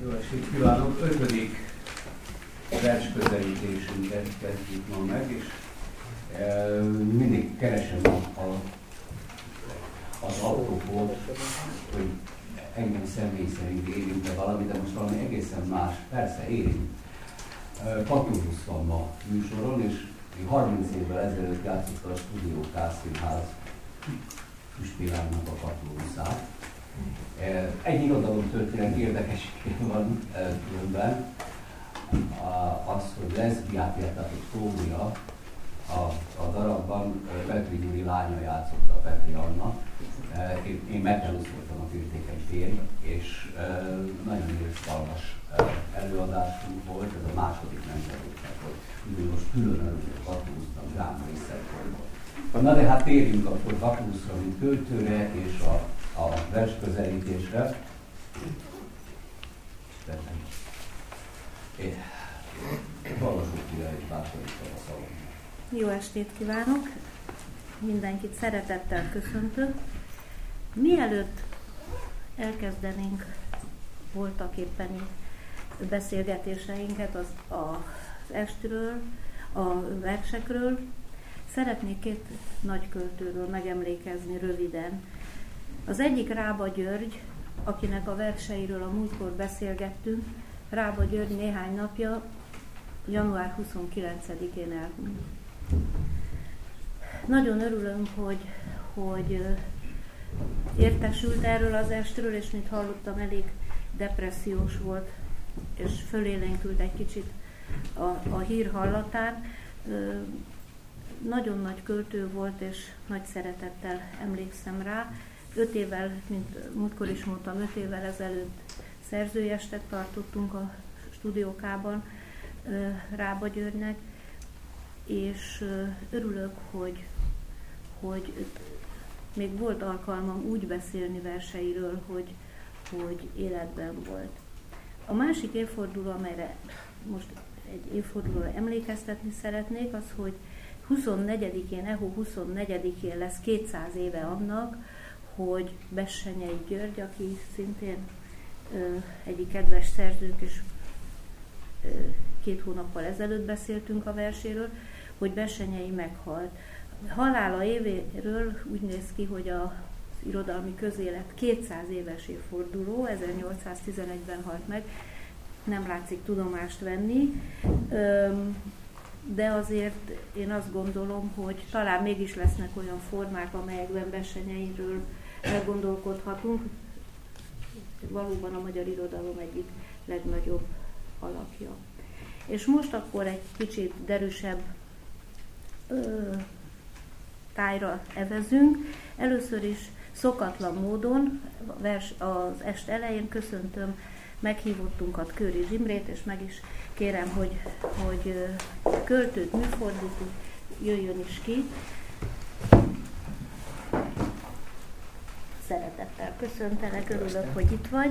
Jó estét kívánok! 5. versközelítésünket kezdjük ma meg, és mindig keresem az apropót, hogy engem személy szerint érint-e valami, de most valami egészen más. Persze érint. Catullus van ma műsoron, és 30 évvel ezelőtt játszotta a Stúdió K Színház Püspillának a Catullusát. Egy irodalomtörténet érdekessége van különben, az, hogy leszbiát játszott Tónia a darabban Petri Gyuri lánya játszotta a Petri Anna. Én Metellus voltam a Féltékeny férj, és nagyon értelmes előadásunk volt, ez a második nemzedéknek volt. Úgyhogy most külön örülök Catulusnak drámai szempontból. Na de hát térjünk akkor Catulusra, mint költőre, és a versközelítésre. Valósul ki egy második a szalon. Jó estét kívánok! Mindenkit szeretettel köszöntök. Mielőtt elkezdenénk voltak éppeni beszélgetéseinket az estről, a versekről, szeretnék 2 nagy költőről megemlékezni röviden. Az egyik Rába György, akinek a verseiről a múltkor beszélgettünk. Rába György néhány napja, január 29-én elhunyt. Nagyon örülünk, hogy értesült erről az estről, és mint hallottam, elég depressziós volt, és fölélénkült egy kicsit a hír hallatán. Nagyon nagy költő volt, és nagy szeretettel emlékszem rá. 5 évvel, mint múltkor is mondtam, 5 évvel ezelőtt szerzőjestet tartottunk a Stúdió K-ban Rába Györgynek, és örülök, hogy még volt alkalmam úgy beszélni verseiről, hogy életben volt. A másik évforduló, amelyre most egy évfordulóra emlékeztetni szeretnék, az, hogy 24-én, EHO 24-én lesz 200 éve annak, hogy Bessenyei György, aki szintén egyik kedves szerzőnk, és 2 hónappal ezelőtt beszéltünk a verséről, hogy Bessenyei meghalt. Halála évéről úgy néz ki, hogy az irodalmi közélet 200 éves évforduló, 1811-ben halt meg, nem látszik tudomást venni, de azért én azt gondolom, hogy talán mégis lesznek olyan formák, amelyekben Bessenyeiről elgondolkodhatunk. Valóban a magyar irodalom egyik legnagyobb alakja. És most akkor egy kicsit derűsebb tájra evezünk. Először is szokatlan módon az est elején köszöntöm meghívottunkat, Kőrjés Imrét, és meg is kérem, hogy költőt, műfordítót jöjjön is ki. Szeretettel köszöntelek, örülök, hogy itt vagy.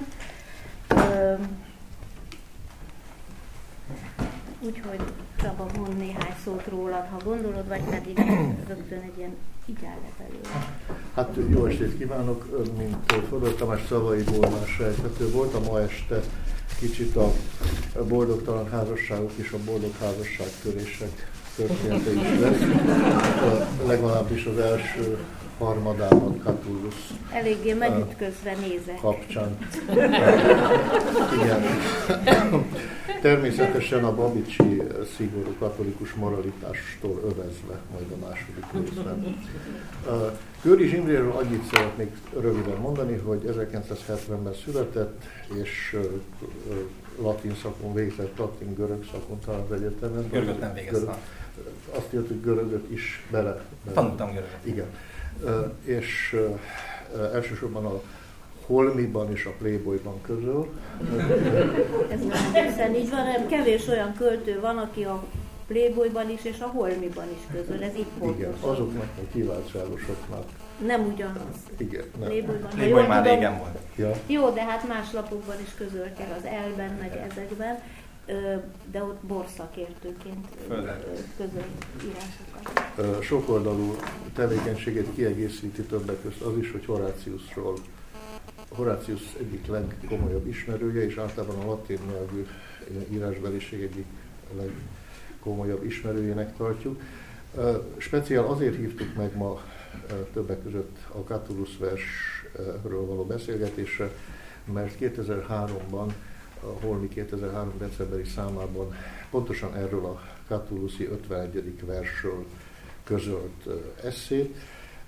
Úgyhogy Csaba, mond néhány szót rólad, ha gondolod, vagy pedig rögtön egy ilyen igyálet előre. Hát jó estét kívánok, mint Fodor Tamás szavaiból már sejthető volt, a ma este kicsit a boldogtalan házasságok és a boldog házasságtörések története is lesz. Legalábbis az első harmadában Catullus. Eléggé megütközve nézek. Kapcsán. Igen. Természetesen a babicsi szigorú katolikus moralitástól övezve majd a második részben. Kőrjés Imréről annyit szeretnék röviden mondani, hogy 1970-ben született, és latin szakon végzett, latin-görög szakon talán az egyetemen. Görögöt nem végeztem. Azt írta, hogy görögöt is bele. Tanultam görögöt. Igen. És elsősorban a Holmiban és a Playboyban közöl. Ez nem egészen így van, hanem kevés olyan költő van, aki a Playboyban is és a Holmiban is közöl, ez így pontos. Igen, azoknak a kiváltságosoknak. Nem ugyanaz. Igen, nem. Playboy már régen volt. Ja. Jó, de hát más lapokban is közöltek, az Elben, meg ezekben, de ott borszakértőként közöl írásokat. Sokoldalú tevékenységét kiegészíti többek között az is, hogy Horáciusról Horatius egyik legkomolyabb ismerője, és általában a latin nyelvű írásbeliség egyik legkomolyabb ismerőjének tartjuk. Speciál azért hívtuk meg ma többek között a Catullus versről való beszélgetésre, mert 2003-ban, a Holmi 2003. decemberi számában pontosan erről a Catullusi 51. versről közölt esszét,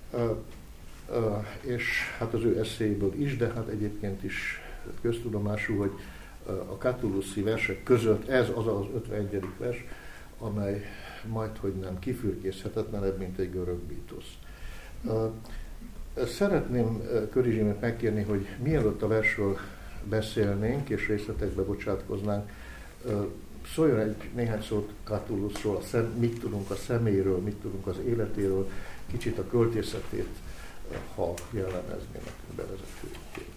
és hát az ő eszéiből is, de hát egyébként is köztudomású, hogy a Catullusi versek között ez az az 51. vers, amely majdhogy nem kifürkészhetetlenebb, mint egy görög mítosz. Szeretném Köri Zsimét megkérni, hogy mielőtt a versről beszélnénk és részletekbe bocsátkoznánk, szóljon egy néhány szót Catullusról, mit tudunk a személyről, mit tudunk az életéről, kicsit a költészetét, ha jellemezni nekünk bevezetőként.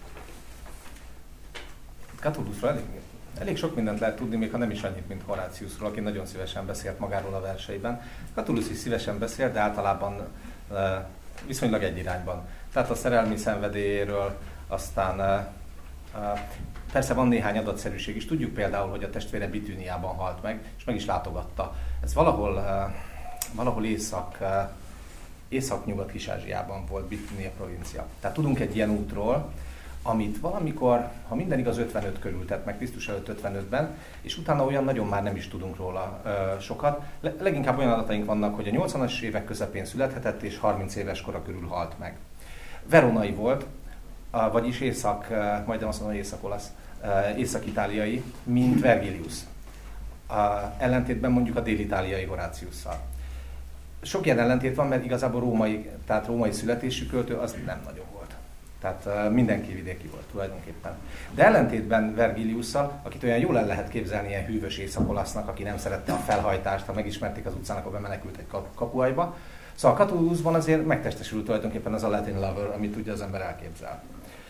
Catullusról elég sok mindent lehet tudni, még ha nem is annyit, mint Horatiusról, aki nagyon szívesen beszélt magáról a verseiben. Catullus is szívesen beszél, de általában viszonylag egy irányban. Tehát a szerelmi szenvedélyéről, aztán persze van néhány adatszerűség is. Tudjuk például, hogy a testvére Bitűniában halt meg, és meg is látogatta. Ez valahol észak-nyugat Kis-Ázsiában volt Bitűnia provincia. Tehát tudunk egy ilyen útról, amit valamikor, ha minden igaz, 55 körül tett meg, Krisztus előtt 55-ben, és utána olyan nagyon már nem is tudunk róla sokat. Leginkább olyan adataink vannak, hogy a 80-as évek közepén születhetett, és 30 éves kora körül halt meg. Veronai volt, vagyis majdnem azt mondom, észak-olasz, észak-itáliai, mint Vergilius. Ellentétben mondjuk a dél-itáliai Horatiusszal. Sok ilyen ellentét van, mert igazából római születésű költő az nem nagyon volt. Tehát mindenki vidéki volt tulajdonképpen. De ellentétben Vergiliusszal, akit olyan jól el lehet képzelni ilyen hűvös észak-olasznak, aki nem szerette a felhajtást, ha megismerték az utcán, akkor bemenekült egy kapuajba. Szóval a Catullusban azért megtestesül tulajdonképpen az a Latin lover, amit ugye az ember elképzel.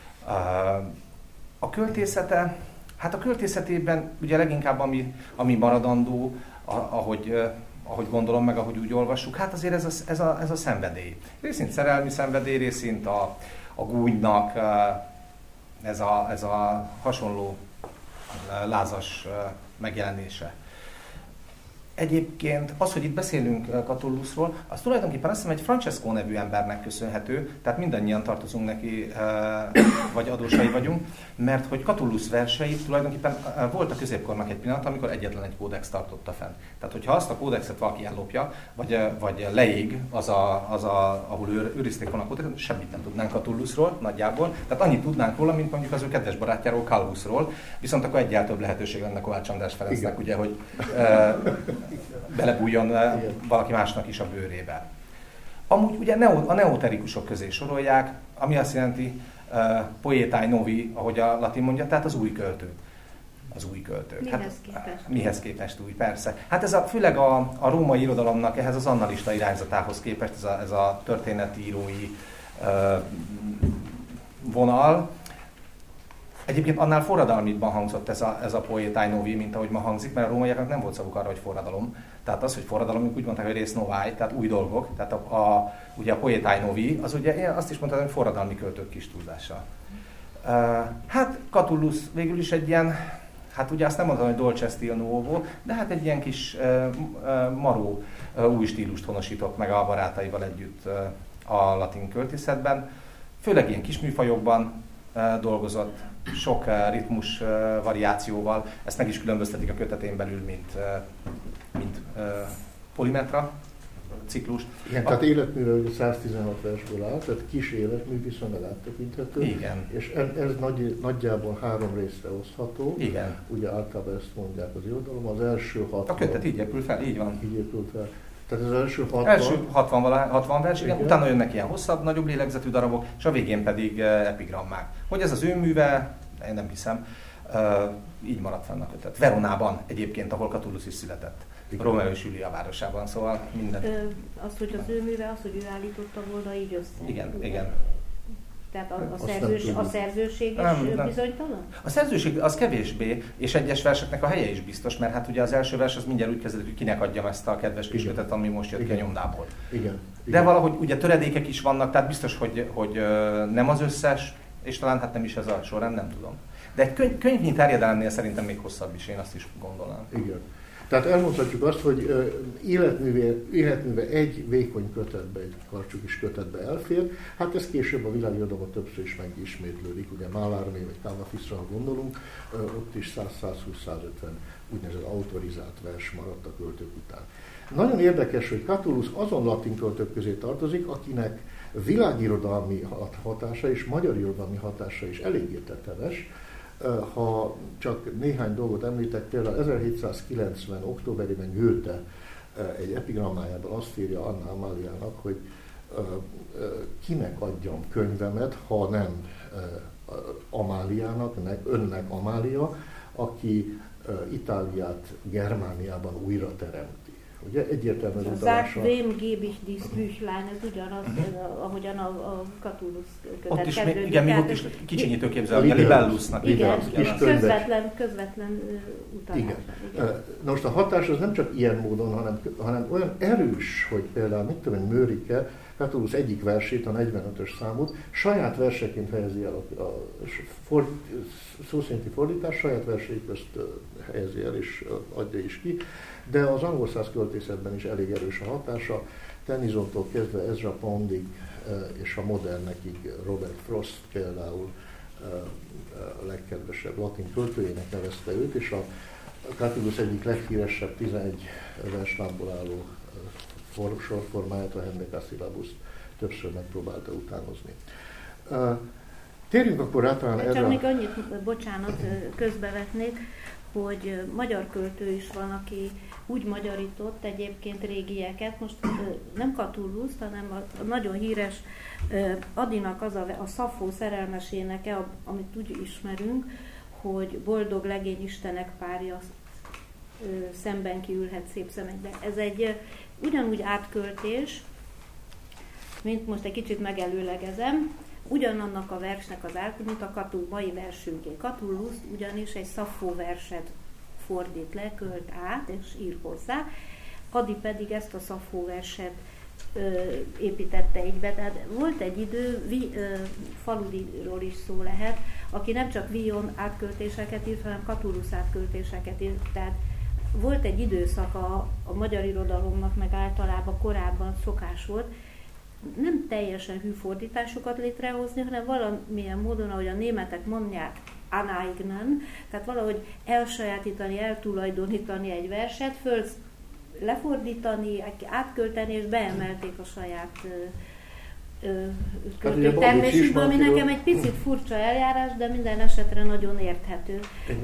A költészete, hát a költészetében ugye leginkább ami maradandó, ahogy gondolom meg, ahogy úgy olvassuk, hát azért ez a szenvedély. Részint szerelmi szenvedély, részint a gúnynak ez a hasonló lázas megjelenése. Egyébként az, hogy itt beszélünk Catullusról, az tulajdonképpen azt hiszem egy Francesco nevű embernek köszönhető, tehát mindannyian tartozunk neki, vagy adósai vagyunk, mert hogy Catullus verseit tulajdonképpen volt a középkornak egy pillanat, amikor egyetlen egy kódex tartotta fenn. Tehát, hogyha azt a kódexet valaki ellopja, vagy leég, ahol őrizték volna a kódexet, semmit nem tudnánk Catullusról nagyjából, tehát annyit tudnánk róla, mint mondjuk az ő kedves barátjáról, Calvusról, viszont akkor egyáltalán több lehetőség lenne Kovács András Ferencnek, ugye, hogy belebújjon valaki másnak is a bőrébe. Amúgy ugye a neoterikusok közé sorolják, ami azt jelenti poetae novi, ahogy a latin mondja, tehát az új költők. Az új költők. Mihez képest? Mihez képest új, persze. Hát ez főleg a római irodalomnak ehhez az annalista irányzatához képest ez a történetírói vonal. Egyébként annál forradalmiban hangzott ez a poetae novi, mint ahogy ma hangzik, mert a rómaiaknak nem volt szavuk arra, hogy forradalom. Tehát az, hogy forradalom, úgy mondták, hogy res novae, tehát új dolgok. Tehát ugye a poetae novi, az ugye azt is mondták, hogy forradalmi költők kis túlzással. Hát Catullus végül is egy ilyen, hát ugye azt nem mondtam, hogy dolce stil nuovo, de hát egy ilyen kis maró új stílust honosított meg a barátaival együtt a latin költészetben. Főleg ilyen kis műfajokban dolgozott, sok ritmus variációval, ezt meg is különböztetik a kötetén belül, mint polimetra ciklust. Igen, tehát életművel ugye 116 versből áll, tehát kis életmű viszonylag áttekinthető. Igen. És ez nagyjából 3 részre osztható. Igen. Ugye általában ezt mondják az irodalom. Az első 60... A kötet így épül fel, így van. Így épül fel. Tehát az első 60... Első 60 vers, igen, utána jönnek ilyen hosszabb, nagyobb lélegzetű darabok, és a végén pedig epigrammák. Hogy ez az ő műve, én nem hiszem, így maradt fenn a kötet. Veronában egyébként, ahol Catullus is született. Rómeo és Júlia városában, szóval minden. Az, hogy az ő műve, az, hogy ő állította volna így össze. Igen. Tehát a szerzőség is bizonytalan? A szerzőség az kevésbé, és egyes verseknek a helye is biztos, mert hát ugye az első vers az mindjárt úgy kezdődik, hogy kinek adjam ezt a kedves kis kötet, ami most jött ki a nyomdából. Igen. De valahogy ugye töredékek is vannak, tehát biztos, hogy nem az összes, És talán hát nem is ez a sorrend, nem tudom. De egy könyvnyi terjedelemnél szerintem még hosszabb is, én azt is gondolnám. Igen. Tehát elmondhatjuk azt, hogy életműve egy vékony kötetbe, egy karcsú kötetbe elfér. Hát ez később a világirodalomban többször is megismétlődik. Ugye Mallarmé vagy Cavafisra, ha gondolunk, ott is 100-120-150 úgynevezett autorizált vers maradt a költők után. Nagyon érdekes, hogy Catullus azon latin költők közé tartozik, akinek világirodalmi hatása és magyar irodalmi hatása is eléggé tetemes. Ha csak néhány dolgot említek, például 1790. októberében Goethe egy epigrammájában azt írja Anna Amáliának, hogy kinek adjam könyvemet, ha nem Amáliának, önnek Amália, aki Itáliát Germániában újra teremti. Ugye egyértelműen utalása. Sagt wem gebe ich dies Büchlein, ez ugyanaz, ahogyan a Catullus kötet kezdődik. Igen, még ott is kicsinyítő képzelni, a Libellusnak. Igen, közvetlen utalás. Igen. Na most a hatás az nem csak ilyen módon, hanem olyan erős, hogy például, mit tudom én, Mörike, Catullus egyik versét, a 45-ös számot, saját verseként helyezi el a szó szerinti fordítás, saját versei közt helyezi el és adja is ki, de az angol száz költészetben is elég erős a hatása. Tennysonttól kezdve Ezra Poundig és a modernekig Robert Frost például a legkedvesebb latin költőjének nevezte őt, és a Catullus egyik leghíresebb 11 verslámból álló sorformáját, a Hendecasyllabust többször megpróbálta utánozni. Térjünk akkor rá talán erre. Csak még annyit, bocsánat, közbevetnék, hogy magyar költő is van, aki úgy magyarított egyébként régieket, most nem Catullus, hanem a nagyon híres Adinak az a Szaffó szerelmes éneke, amit úgy ismerünk, hogy boldog legény istenek párja szemben kiülhet szép szemekbe. Ez egy ugyanúgy átköltés, mint most egy kicsit megelőlegezem, ugyanannak a versnek az mint a mai versünké. Catullus ugyanis egy Szaffó verset fordít le, költ át és ír hozzá, Adi pedig ezt a Szaffó verset építette egybe. Tehát volt egy idő, Faludiról is szó lehet, aki nem csak Villon átköltéseket írt, hanem Catullus átköltéseket írt. Tehát volt egy időszak a magyar irodalomnak, meg általában korábban szokás volt, nem teljesen hű fordításokat létrehozni, hanem valamilyen módon, ahogy a németek mondják, aneignen, tehát valahogy elsajátítani, eltulajdonítani egy verset, lefordítani, átkölteni, és beemelték a saját költőtermésükbe, ami nekem egy picit furcsa eljárás, de minden esetre nagyon érthető.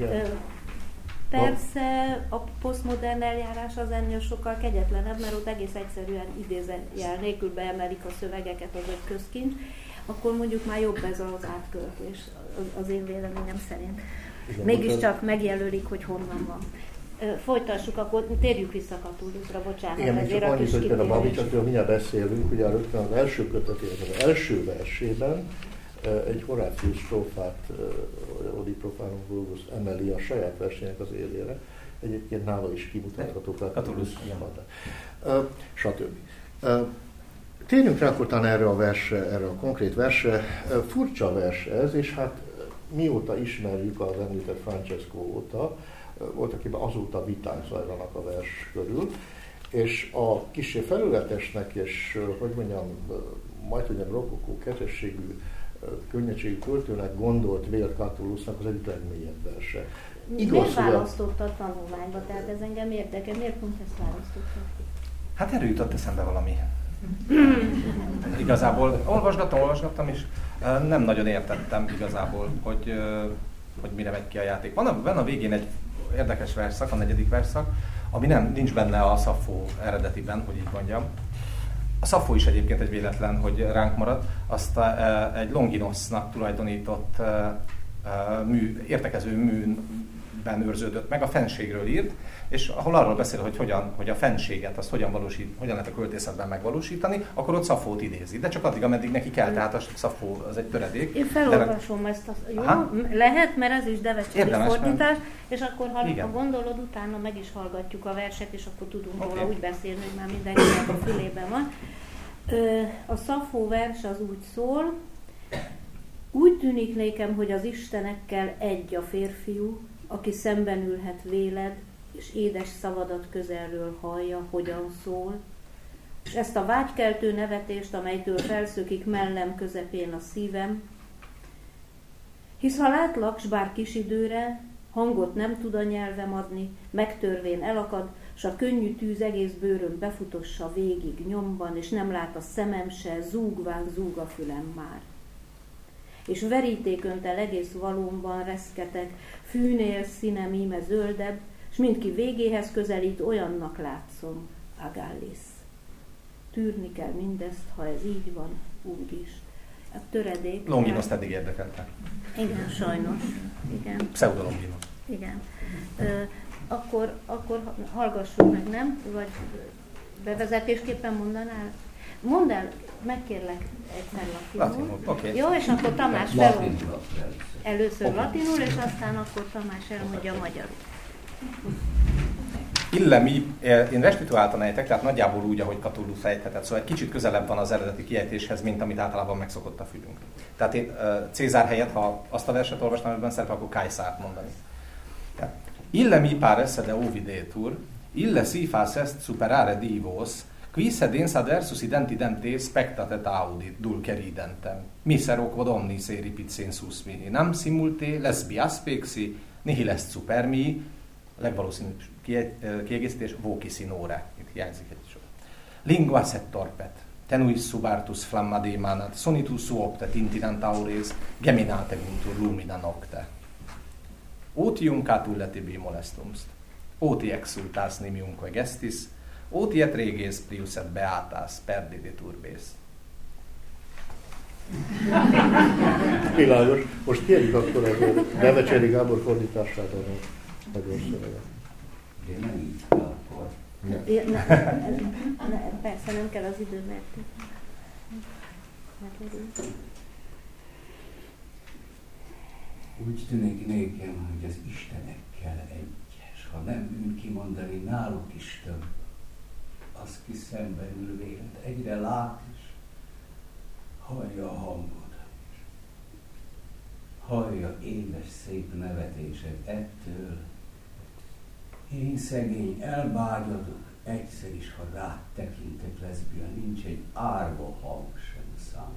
Persze a posztmodern eljárás az ennél sokkal kegyetlenebb, mert ott egész egyszerűen idézőjel nélkül beemelik a szövegeket, az egy közkincs, akkor mondjuk már jobb ez az átköltés, az én véleményem szerint. Mégiscsak megjelölik, hogy honnan van. Folytassuk, akkor térjük vissza Catullusra, bocsánat. Igen, még csak annyit, hogy például a Babicsatról mindjárt beszélünk, ugye rögtön az első kötetében, az első versében egy Horácius strófát, Odi Profanum Vulgus emeli a saját versének az élére. Egyébként nála is kimutatható Catullus, stb. Térjünk rá akkor talán erre a konkrét versre. Furcsa vers ez, és hát mióta ismerjük az említett Francesco óta, voltaképpen azóta viták zajlanak a vers körül, és a kissé felületesnek és, hogy mondjam, majdnem rokokó ketességű könnyedségű költőnek gondolt vélt Catullusnak az egyik legmélyebb verse. Miért választotta a tanulmányba? Tehát ez engem érdekel. Miért pont ezt választotta? Hát erről jutott eszembe valami. Igazából olvasgattam, és nem nagyon értettem igazából, hogy mire megy ki a játék. Van a végén egy érdekes versszak, a 4. versszak, ami nincs benne a Szaffó eredetiben, hogy így mondjam. A Szaffó is egyébként egy véletlen, hogy ránk maradt. Azt egy Longinosnak tulajdonított értekező műben őrződött meg, a fenségről írt, és ahol arról beszél, hogy a fenséget azt hogyan lehet a költészetben megvalósítani, akkor ott Szaffót idézi. De csak addig, ameddig neki kell, tehát a Szaffó az egy töredék. Én felolvasom ezt, jó? Lehet, mert ez is Devecseri fordítás, és akkor ha gondolod, utána meg is hallgatjuk a verset, és akkor tudunk róla úgy beszélni, hogy már mindenkinek a fülében van. A Szaffó vers az úgy szól, Úgy tűnik nékem, hogy az istenekkel egy a férfiú, aki szemben ülhet véled, és édes szavadat közelről hallja, hogyan szól, és ezt a vágykeltő nevetést, amelytől felszökik mellem közepén a szívem, hisz ha látlak, s bár kis időre, hangot nem tud a nyelvem adni, megtörvén elakad, s a könnyű tűz egész bőröm befutossa végig nyomban, és nem lát a szemem se, zúgván zúg a fülem már. És verítéköntel egész valómban reszketek, fűnél színem íme zöldebb, s mindki végéhez közelít, olyannak látszom, Agallis. Tűrni kell mindezt, ha ez így van, úgy is. A töredék... Longinoszt eddig érdekelte. Igen, sajnos. Igen. Pseudolonginos. Igen. Akkor hallgassuk meg, nem? Vagy bevezetésképpen mondanál? Mondd el, megkérlek egyszer latinul. Okay. Jó, és akkor Tamás felmondja. Először latinul, és aztán akkor Tamás elmondja magyarul. Illemi, én restituáltan ejtek, tehát nagyjából úgy, ahogy Catullus ejthetett, szóval egy kicsit közelebb van az eredeti kiejtéshez, mint amit általában megszokott a fülünk. Tehát én Cézár helyett, ha azt a verset olvastam, amiben szerepel, akkor Caesárt mondani. Tehát, Illemi paresse de ovidetur, ille si fas est superare divos, qui sedens adversus identidem te spectatet audit dulceridentem. Miser quod omnis eripit sensus mihi, nam simulte lesbi aspexi, nihil est supermii, legvalószínűbb kiegészítés, voci sinore, itt hiányzik egy sor. Lingua set torpet, tenuis subartus flamma demanat, sonitus suoptet intinant aures, geminate vintur lumina nocte. Otium catulle tibi molestumst, oti exultas nimiumque gestis, oti et reges prius et beatas perdide turbes. Világos. Most kérjük akkor a Devecseri Gábor fordítását a magyar szöveget. Én nem így kell akkor. Persze, nem kell az időmet. Úgy tűnik nékem, hogy az istenekkel egy, és ha nem bűn kimondani, náluk is több. Az, ki szemben ül véled, egyre lát is, hallja a hangod. Hallja édes szép nevetésed ettől. Én szegény elbágyadok, egyszer is, ha rád tekintek, leszbia, nincs egy árva hang sem számomra.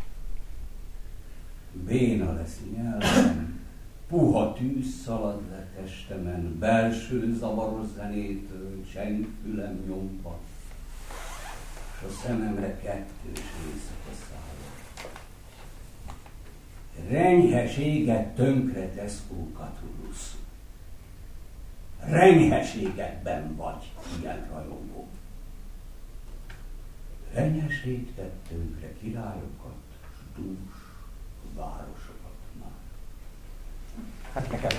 Béna lesz nyelvem, puha tűz szalad le testemen, belső zavaros zenétől cseng fülem nyompat, s a szememre kettős éjszaka száll. Renyheséget tönkre tesz, ó Catullus. Renyheségekben vagy ilyen rajongó. Renyheség tett tönkre királyokat, s dús városokat már. Hát nekem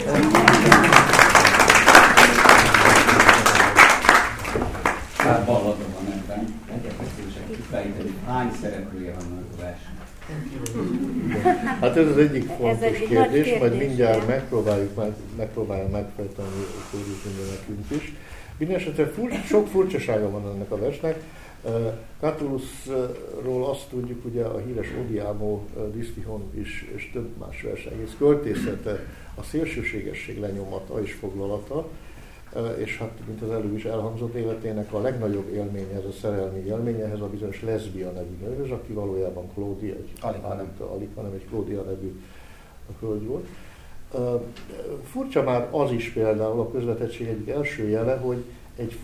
Hát ballada van ebben. Egyetesések kifejteni, hány szereplője van a verseny. Hát ez az egyik fontos kérdés, majd mindjárt igen. megpróbálja megfejteni a kórusünkben nekünk is. Mindenesetre sok furcsasága van ennek a versnek. Catullusról azt tudjuk, ugye a híres Odiamo Disztihon is, és több más vers egész költészete, a szélsőségesség lenyomata és foglalata, és hát, mint az előbb is elhangzott, életének a legnagyobb élményhez, a szerelmi élményehez a bizonyos Leszbia nevű nőhöz, aki valójában Claudia, alig, hanem egy Claudia nevű hölgy volt. Furcsa már az is például a közvetettség egyik első jele, hogy egy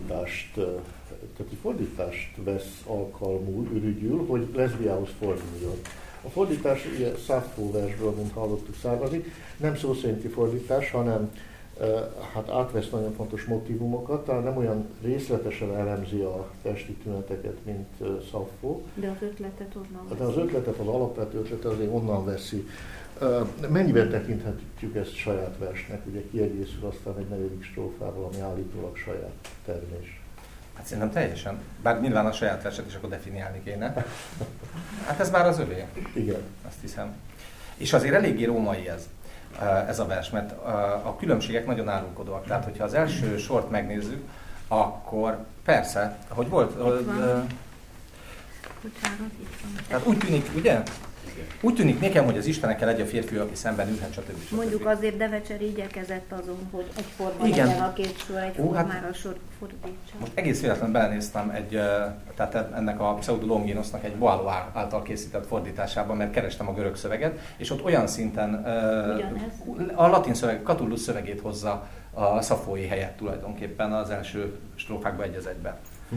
fordítást vesz alkalmul, ürügyül, hogy leszbiához forduljon. A fordítás ugye Sappho versből, mint hallottuk, származik, nem szó szerinti fordítás, hanem hát átvesz nagyon fontos motivumokat, talán nem olyan részletesen elemzi a testi tüneteket, mint Sappho. De az ötletet onnan veszi. De az ötletet, az alapvető ötletet azért onnan veszi. Mennyiben tekinthetjük ezt saját versnek? Ugye kiegészül aztán egy negyedik strófával, ami állítólag saját termés. Hát szerintem teljesen. Bár nyilván a saját verset is akkor definiálni kéne. Hát ez már az övé. Igen. Azt hiszem. És azért eléggé római ez a vers, mert a különbségek nagyon árulkodóak. Tehát, hogyha az első sort megnézzük, akkor persze, hogy volt... Bocsánat, itt van. Tehát úgy tűnik, ugye, Úgy tűnik nekem, hogy az istenekkel egy a férfi, aki szemben ülhet, stb. Mondjuk azért Devecseri igyekezett azon, hogy egyforma Igen. legyen a két sor, egyformára fordítsa. Most egész véletlenül belenéztem tehát ennek a Pseudo Longinosnak egy Boileau által készített fordításában, mert kerestem a görög szöveget, és ott olyan szinten a latin szöveg, Catullus szövegét hozza a Szafói helyett tulajdonképpen az első strófákba egy az egyben.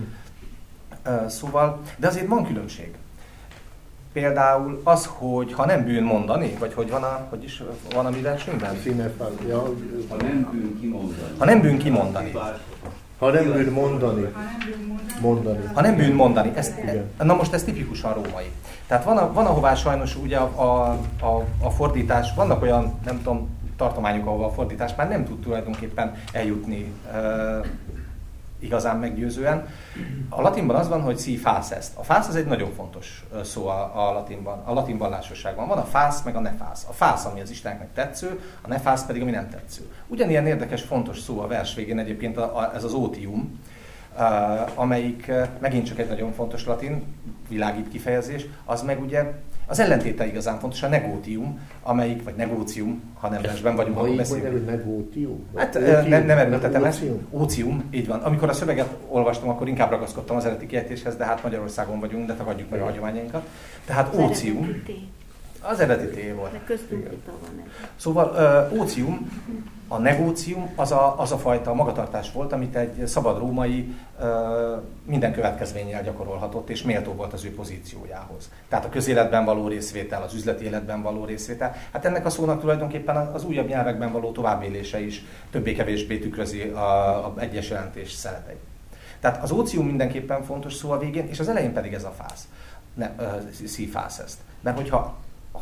Szóval, de azért van különbség. Például az, hogy ha nem bűn mondani, vagy hogy van a mi versünkben? Ha nem bűn kimondani. Ha nem bűn kimondani. Ha nem bűn mondani. Ha nem bűn mondani. Na most ez tipikusan római. Tehát van ahová sajnos ugye a fordítás, vannak olyan, nem tudom, tartományok, ahol a fordítás már nem tud tulajdonképpen eljutni igazán meggyőzően. A latinban az van, hogy si fas est. A fász az egy nagyon fontos szó a latinban, a latin vallásosságban. Van a fász, meg a nefász. A fász, ami az Isteneknek tetsző, a nefász pedig, ami nem tetsző. Ugyanilyen érdekes, fontos szó a vers végén egyébként ez az otium, amelyik megint csak egy nagyon fontos latin világít kifejezés, az meg ugye az ellentéte igazán fontos, a negótium, amelyik, vagy negócium, ha nem versben vagyunk, akkor beszélünk. Negótium? Hát nem erőltetem ezt. Ócium, így van. Amikor a szöveget olvastam, akkor inkább ragaszkodtam az eredeti kiejtéshez, de hát Magyarországon vagyunk, de tagadjuk meg a hagyományainkat. Tehát ócium. Az eredeti T volt. De köztünk vita van ez. Szóval ócium, a negócium az a fajta magatartás volt, amit egy szabad római minden következménnyel gyakorolhatott, és méltó volt az ő pozíciójához. Tehát a közéletben való részvétel, az üzleti életben való részvétel. Hát ennek a szónak tulajdonképpen az újabb nyelvekben való továbbélése is többé-kevésbé tükrözi a egyes jelentés szereteit. Tehát az ócium mindenképpen fontos szó a végén, és az elején pedig ez a fász. Si fas est. Mert hogyha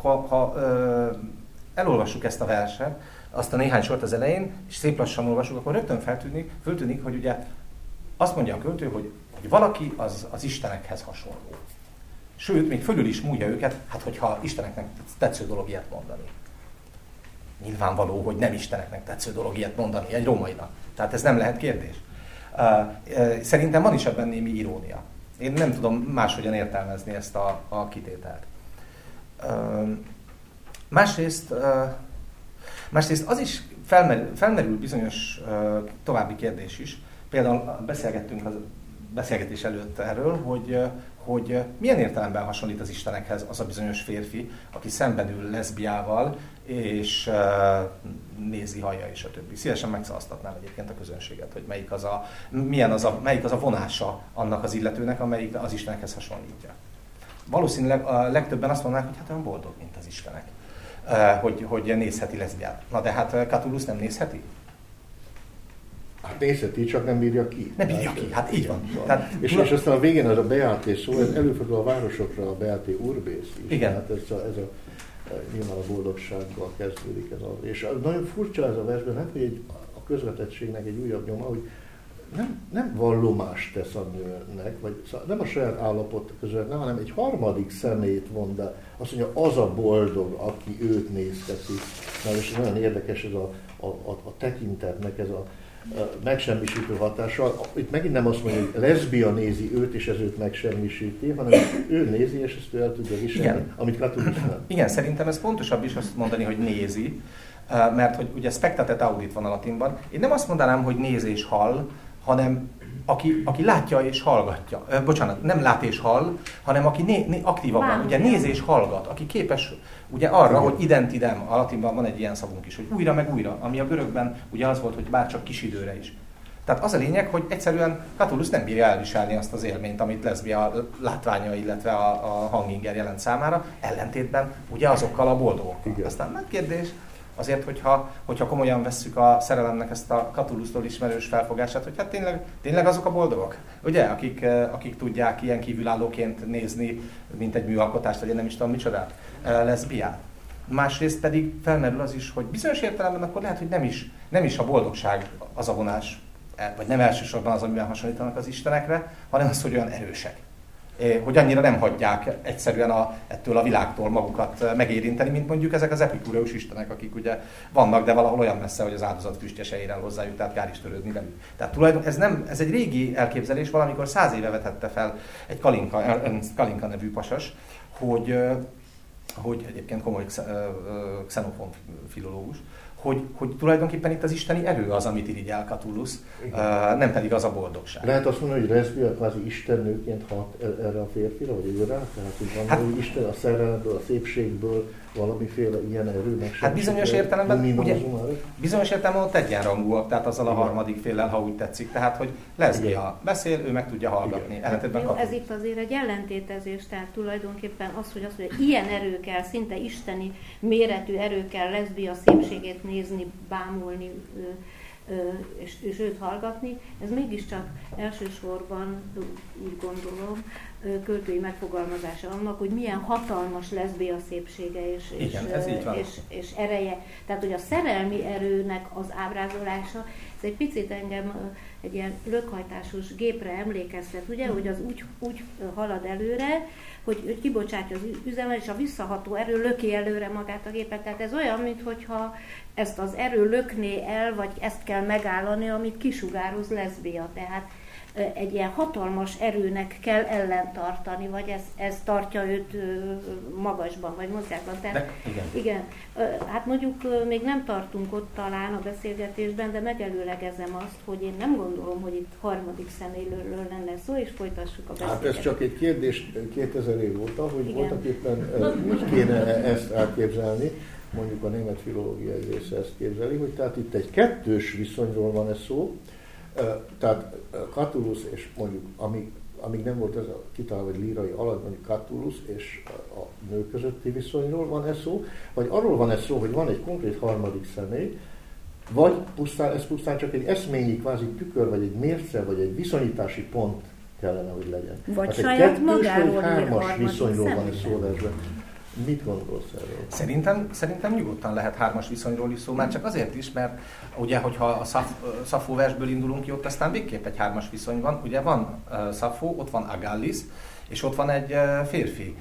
elolvassuk ezt a verset, azt a néhány sort az elején, és szép lassan olvasjuk, akkor rögtön föltűnik, hogy ugye azt mondja a költő, hogy valaki az istenekhez hasonló. Sőt, még fölül is múlja őket, hát hogyha isteneknek tetsző dolog ilyet mondani. Nyilvánvaló, hogy nem isteneknek tetsző dolog ilyet mondani egy rómainak. Tehát ez nem lehet kérdés. Szerintem van is ebben némi irónia. Én nem tudom máshogyan értelmezni ezt a kitételt. Másrészt az is felmerül bizonyos további kérdés is. Például beszélgettünk a beszélgetés előtt erről, hogy milyen értelemben hasonlít az istenekhez az a bizonyos férfi, aki szemben ül leszbiával, és nézi, hallja és a többi. Szívesen megszavaztatnám egyébként a közönséget, hogy melyik az a vonása annak az illetőnek, amelyik az istenekhez hasonlítja. Valószínűleg a legtöbben azt mondanák, hogy hát olyan boldog, mint az istenek, hogy nézheti leszbiát. Na de hát Catullus nem nézheti? Hát nézheti, csak nem bírja ki. Nem bírja ki, hát így van. Tehát, és aztán a végén az a Beaté szó, ez előfordul a városokra, a Beaté urbész is. Igen. Hát ez nyilván a boldogsággal kezdődik ez és nagyon furcsa ez a versben, nem, hogy a közvetettségnek egy újabb nyoma, hogy nem vallomást tesz a nőnek, vagy nem a saját állapot között, hanem egy harmadik személyt mond el. Azt mondja, az a boldog, aki őt nézheti. Na, és nagyon érdekes ez a tekintetnek ez a megsemmisítő hatással. Itt megint nem azt mondja, hogy leszbia nézi őt, és ez őt megsemmisíti, hanem ő nézi, és ezt ő el tudja viselni, amit Catullus nem. Igen, szerintem ez fontosabb is azt mondani, hogy nézi, mert hogy ugye spectatet audit van a latinban. Én nem azt mondanám, hogy néz és hall, hanem aki látja és hallgatja. Bocsánat, nem lát és hall, hanem aki aktívabban, ugye néz és hallgat, aki képes ugye arra, hogy ident idem, a latinban van egy ilyen szavunk is, hogy újra meg újra, ami a görögben ugye az volt, hogy bárcsak kis időre is. Tehát az a lényeg, hogy egyszerűen Catullus nem bírja elviselni azt az élményt, amit leszbia látványa, illetve a hanginger jelent számára, ellentétben ugye azokkal a boldogokkal. Aztán nagy kérdés, azért, hogyha komolyan vesszük a szerelemnek ezt a Catullusról ismerős felfogását, hogy hát tényleg azok a boldogok, ugye, akik tudják ilyen kívülállóként nézni, mint egy műalkotást, vagy én nem is tudom micsodát, leszbiát. Másrészt pedig felmerül az is, hogy bizonyos értelemben akkor lehet, hogy nem is a boldogság az a vonás, vagy nem elsősorban az, amiben hasonlítanak az istenekre, hanem az, hogy olyan erősek. Hogy annyira nem hagyják egyszerűen ettől a világtól magukat megérinteni, mint mondjuk ezek az epikureus istenek, akik ugye vannak, de valahol olyan messze, hogy az áldozat füstje se ér el hozzájuk, tehát kár is törődni velük. Tehát tulajdonképpen ez egy régi elképzelés, valamikor 100 éve vetette fel egy Kalinka nevű pasas, hogy hogy egyébként komoly xenofon filológus, hogy tulajdonképpen itt az isteni erő az, amit irigyel Catullus, nem pedig az a boldogság. Lehet azt mondani, hogy Lesbia kvázi istennőként hat erre a férfira, vagy őre? Tehát, hogy van, hogy Isten a szerelemből, a szépségből valamiféle ilyen erőnek. Hát bizonyos értelemben, ugye, bizonyos értelemben ott egyenrangúak, tehát azzal a harmadik féllel, ha úgy tetszik. Tehát, hogy Lesbia beszél, ő meg tudja hallgatni. Ez itt azért egy ellentétezés, tehát tulajdonképpen az, hogy ilyen erőkkel, szinte isteni méretű erőkkel Lesbia szépségét nézni, bámulni, és őt hallgatni, ez mégiscsak elsősorban, úgy gondolom, költői megfogalmazása annak, hogy milyen hatalmas Lesbia szépsége és ereje. Tehát, hogy a szerelmi erőnek az ábrázolása, ez egy picit engem egy ilyen lökhajtásos gépre emlékeztet, ugye, hogy az úgy halad előre, hogy kibocsátja az üzemet, és a visszaható erő löki előre magát a gépet. Tehát ez olyan, mintha ezt az erő lökné el, vagy ezt kell megállani, amit kisugároz Lesbia. Tehát egy ilyen hatalmas erőnek kell ellentartani, vagy ez tartja őt magasban, vagy mozgásban. Tehát, igen. Hát mondjuk még nem tartunk ott talán a beszélgetésben, de megelőlegezem azt, hogy én nem gondolom, hogy itt harmadik személyről lenne szó, és folytassuk a beszélgetést. Hát ez csak egy kérdés 2000 év óta, hogy voltak éppen úgy kéne ezt elképzelni, mondjuk a német filológiai része ezt képzeli, hogy tehát itt egy kettős viszonyról van ez szó, tehát Catullus és mondjuk, amíg nem volt ez a kitalálva egy lírai alak, mondjuk Catullus és a nő közötti viszonyról van ez szó, vagy arról van ez szó, hogy van egy konkrét harmadik személy, vagy ez pusztán csak egy eszményi kvázi tükör, vagy egy mérce, vagy egy viszonyítási pont kellene, hogy legyen. Vagy hát saját egy magáról vagy hármas viszonyról személy. van ez szó versben. Mit gondolsz erről? Szerintem nyugodtan lehet hármas viszonyról is szó, már csak azért is, mert ugye, hogyha a Szaffó versből indulunk ki, ott aztán végképp egy hármas viszony van. Ugye van Szaffó, ott van Agallis, és ott van egy férfi,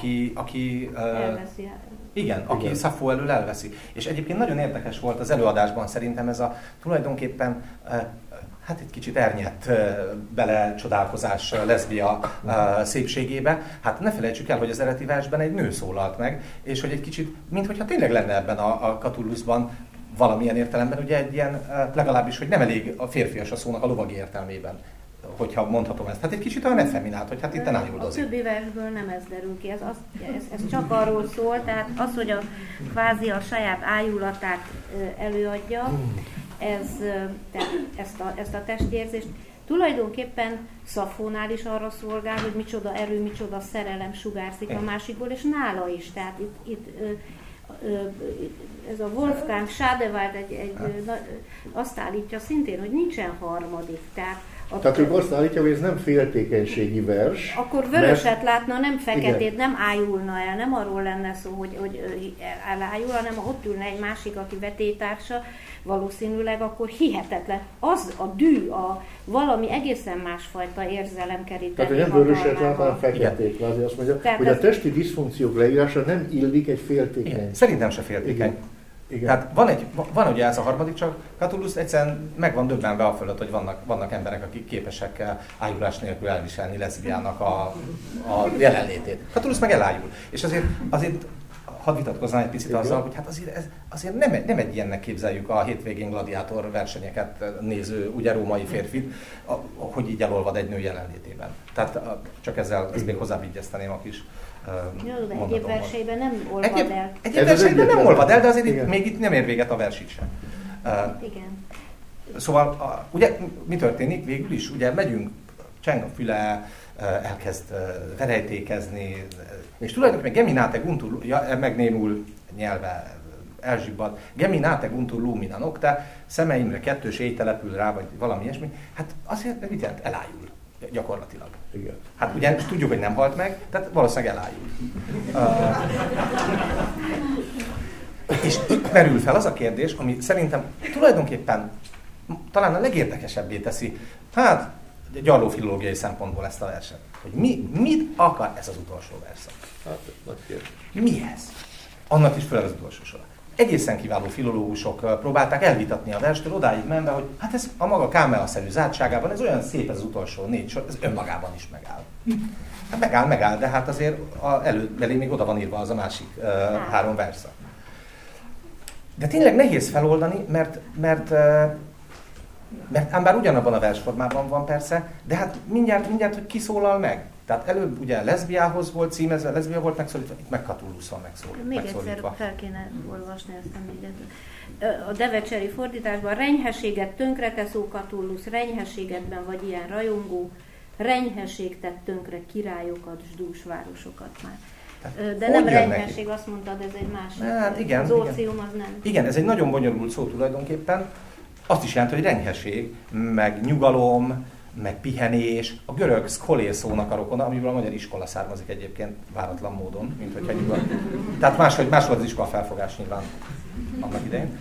aki elveszi. Igen, aki Szaffó elől elveszi. És egyébként nagyon érdekes volt az előadásban szerintem ez a tulajdonképpen hát egy kicsit ernyett belecsodálkozás Lesbia szépségébe. Hát ne felejtsük el, hogy az eredeti versben egy nő szólalt meg, és hogy egy kicsit, minthogyha tényleg lenne ebben a Catullusban valamilyen értelemben, ugye egy ilyen, legalábbis, hogy nem elég a férfias a szónak a lovagi értelmében, hogyha mondhatom ezt. Hát egy kicsit olyan effeminált, hogy hát itt ájuldozik. A többi versből nem ez derül ki, ez csak arról szól, tehát az, hogy kvázi a saját ájulatát előadja, ezt a testérzést tulajdonképpen Szaffónál is arra szolgál, hogy micsoda erő, micsoda szerelem sugárzik a másikból, és nála is. Tehát itt ez a Wolfgang Schadewald azt állítja szintén, hogy nincsen harmadik. Tehát ők azt állítja, hogy ez nem féltékenységi vers. Akkor vöröset látna, nem feketét, igen. Nem ájulna el, nem arról lenne szó, hogy elájul, hanem ott ülne egy másik, aki vetélytársa, valószínűleg akkor hihetetlen. Az a dű, valami egészen másfajta érzelem keríteni. Tehát, hogy nem vöröset lát, hanem feketét. Azt mondja, tehát hogy a testi diszfunkciók leírása nem illik egy féltékeny. Igen. Szerintem se féltékeny. Igen. Tehát van ugye ez a harmadik, csak Catullus egyszerűen meg van döbbenve a fölött, hogy vannak emberek, akik képesek ájulás nélkül elviselni Lesbiának a jelenlétét. Catullus meg elájul. És azért hadd vitatkozzam egy picit azzal, hogy hát azért nem egy ilyennek képzeljük a hétvégén gladiátor versenyeket néző ugye római férfit, hogy így elolvad egy nő jelenlétében. Tehát csak ezt még hozzávigyezteném a kis egyéb verseiben nem olvad el. Egyéb verseiben nem olvad el, de azért még itt nem ér véget a vers sem. Igen. Szóval ugye mi történik végül is? Ugye megyünk, cseng a füle, elkezd verejtékezni, és tulajdonképpen geminate guntur, megnémul nyelve, elzsibbad, geminate guntur lumina nocte, szemeimre kettős éj települ rá, vagy valami ilyesmi, hát azért mit jelent? Elájul gyakorlatilag. Igen. Hát ugye tudjuk, hogy nem halt meg, tehát valószínűleg elájul. És itt merül fel az a kérdés, ami szerintem tulajdonképpen talán a legérdekesebbé teszi, hát gyarló filológiai szempontból ezt a verset. Hogy mit akar ez az utolsó verszak? Hát, nagy kérdés. Mi ez? Annak is főleg az utolsó sor. egészen kiváló filológusok próbálták elvitatni a verstől, odáig menve, hogy hát ez a maga kámela-szerű zártságában, ez olyan szép ez az utolsó 4 sor, ez önmagában is megáll. Hát megáll, de hát azért elé még oda van írva az a másik 3 verszak. De tényleg nehéz feloldani, mert ám bár ugyanabban a versformában van persze, de hát mindjárt, hogy kiszólal meg. Tehát előbb ugye leszbiához volt címezve, leszbia volt megszólítva, itt meg Catullus van még egyszer fel kéne olvasni ezt a négyet. A devecseri fordításban renyheséget tönkreteszó Catullus, renyheségedben vagy ilyen rajongó, renyhesség tett tönkre királyokat s dús városokat már. De nem renyhesség, azt mondtad, ez egy másik. Hát igen, az ócium az nem. Igen, ez egy nagyon bonyolult szó tulajdonképpen. Azt is jelenti, hogy renyhesség, meg nyugalom, meg pihenés, a görög szkolé szónak a rokona, amiből a magyar iskola származik egyébként váratlan módon, mint hogyha nyugodt. Tehát máshol az iskola felfogás nyilván annak idején.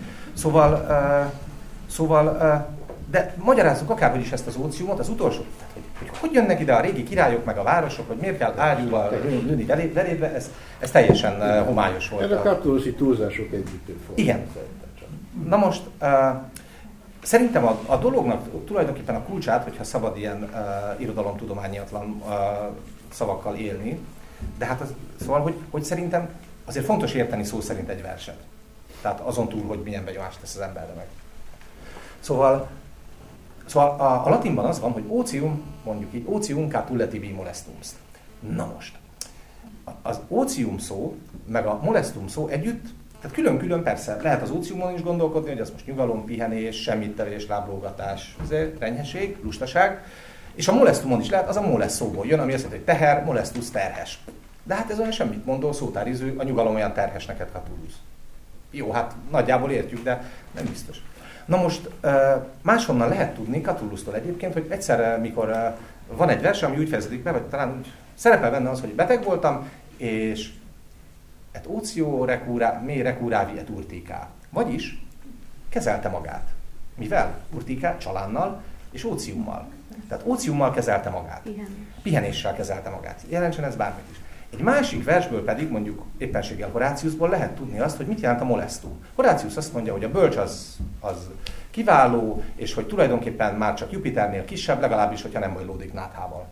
Szóval, de magyarázzuk akárhogy is ezt az óciumot, az utolsó, hogy jönnek ide a régi királyok meg a városok, hogy miért kell ágyúval lőni velédbe, ez teljesen homályos volt. Ez a Catullusi túlzások együttől fog. Igen. Na most, szerintem a dolognak tulajdonképpen a kulcsát, hogyha szabad ilyen irodalomtudományatlan szavakkal élni, de hát szóval, hogy szerintem azért fontos érteni szó szerint egy verset. Tehát azon túl, hogy milyen benyomást tesz az emberre meg. Szóval a latinban az van, hogy ócium, mondjuk így, ócium catulle tibi molestum. Na most, az ócium szó, meg a molestum szó együtt, tehát külön-külön persze lehet az óciumon is gondolkodni, hogy az most nyugalom, pihenés, semmittevés, láblógatás, renyhesség, lustaság, és a molestumon is lehet, az a molest szóból jön, ami azt jelenti, hogy teher, molestus, terhes. De hát ez olyan semmit mondó, szótáriző, a nyugalom olyan terhes neked, Catullus. Jó, hát nagyjából értjük, de nem biztos. Na most máshonnan lehet tudni Catullustól egyébként, hogy egyszer, mikor van egy vers, ami úgy fejeződik be, vagy talán úgy szerepel benne az, hogy beteg voltam, és et óció me recuravi et urtica. Vagyis kezelte magát. Mivel? Urtica csalánnal és óciummal. Tehát óciummal kezelte magát. Pihenéssel kezelte magát. Jelentsen ez bármit is. Egy másik versből pedig, mondjuk éppenséggel Horáciusból lehet tudni azt, hogy mit jelent a molestum. Horácius azt mondja, hogy a bölcs az kiváló, és hogy tulajdonképpen már csak Jupiternél kisebb, legalábbis, hogyha nem bajlódik náthával.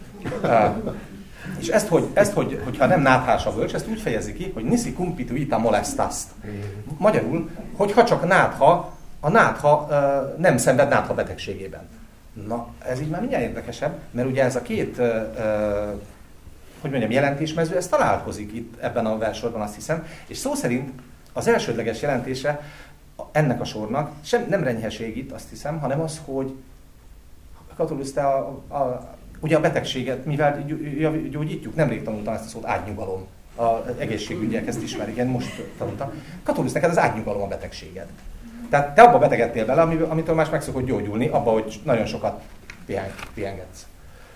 És hogyha nem náthás a bölcs, ezt úgy fejezi ki, hogy nisi cumpituita molestaszt. Magyarul, hogyha csak a nátha nem szenved nátha betegségében. Na, ez így már mindjárt érdekesebb, mert ugye ez a két jelentésmező, ez találkozik itt ebben a versorban, azt hiszem, és szó szerint az elsődleges jelentése ennek a sornak nem renyhesség itt, azt hiszem, hanem az, hogy Catullus, ugye a betegséget, mivel gyógyítjuk, nemrég tanultam ezt a szót, ágynyugalom. Az egészségügyiek ezt ismerik, én most tanultam. Catullus, neked az ágynyugalom a betegséged. Tehát te abba betegedtél bele, amitől más meg szokott gyógyulni, abba, hogy nagyon sokat pihengetsz.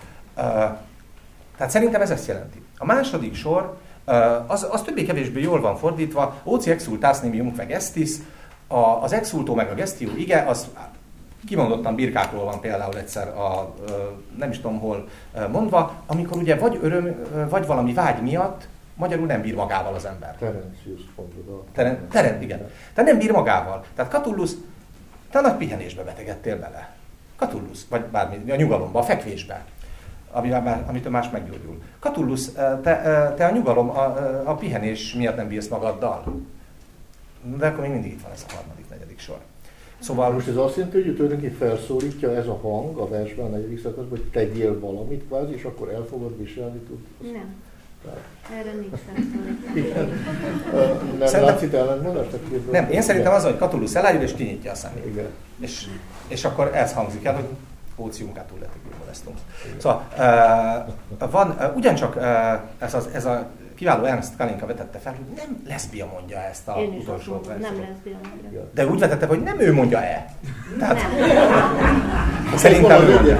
Tehát szerintem ez ezt jelenti. A második sor, az többé-kevésbé jól van fordítva, Oci exultas nimium gestis, az exultó meg a gestio ige, az kimondottan birkákról van például egyszer, nem is tudom hol mondva, amikor ugye vagy öröm, vagy valami vágy miatt magyarul nem bír magával az ember. Terencius mondod. Igen. Tehát nem bír magával. Tehát Catullus, te a nagy pihenésbe betegedtél bele. Catullus, vagy bármi, a nyugalomba, a fekvésbe, amitől más meggyógyul. Catullus, te a nyugalom, a pihenés miatt nem bírsz magaddal. De akkor még mindig itt van ez a harmadik, negyedik sor. Szóval most ez azt jelenti, hogy tulajdonképpen felszólítja ez a hang a versben, a negyedik szakaszban, hogy tegyél valamit kvázi, és akkor el fogod viselni tudsz. Nem. Erre nincs felszólítás. Nem látszik ellentmondást? Nem, én szerintem az, hogy Catullus elájul és kinyitja a szemét. Igen. És akkor ez hangzik el, hogy ócium catulle tibi molestum. Szóval van, ugyancsak ez a kiváló Ernst Kalinka vetette fel, hogy nem leszbia mondja ezt a utolsó verset. Nem leszbia mondja. De úgy vetette, hogy nem ő mondja-e. Tehát szerintem ő.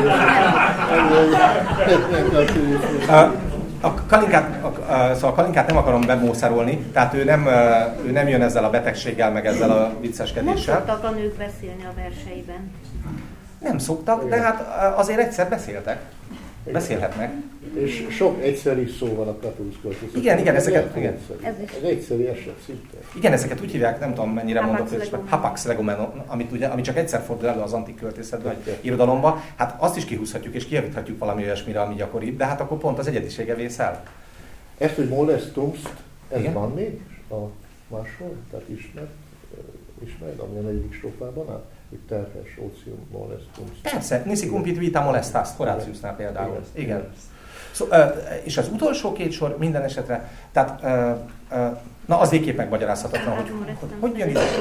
A Kalinkát nem akarom bemószerolni, tehát ő nem jön ezzel a betegséggel, meg ezzel a vicceskedéssel. Nem szoktak a nők beszélni a verseiben. Nem szoktak, de hát azért egyszer beszéltek. Beszélhetnek. És sok egyszerű szó van a katolikus költészet. Igen, ezeket... Igen. Ez egyszerű eset szinte. Igen, ezeket úgy hívják, nem tudom mennyire mondok, hogy hapax legomenon, ami csak egyszer fordul elő az antik költészetben, vagy irodalomban. Hát azt is kihúzhatjuk és kijavíthatjuk valami olyasmire, ami gyakoribb, de hát akkor pont az egyedisége vész el. Ezt, hogy molestumst, ez igen? Van még a máshol? Tehát ismered, ami a 4. strófában áll? Hogy terhes, otium, molestumst. Persze, nisi cumpit vita molestas, Horáciusnál például. Igen. És az utolsó 2 sor minden esetre, tehát na az végképp megmagyarázhatatlan, hogy jön ide.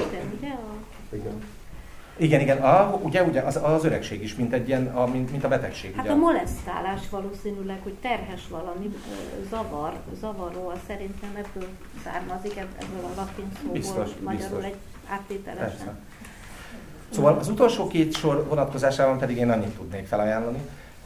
Igen, ugye az öregség is, mint egy ilyen, mint a betegség. Hát ugye? A molesztálás valószínűleg, hogy terhes valami, zavaró, szerintem ebből származik, ebből a latin szóból, biztos, magyarul egy áttételesen. Persze. Szóval az utolsó 2 sor vonatkozásában pedig én annyit tudnék felajánlani,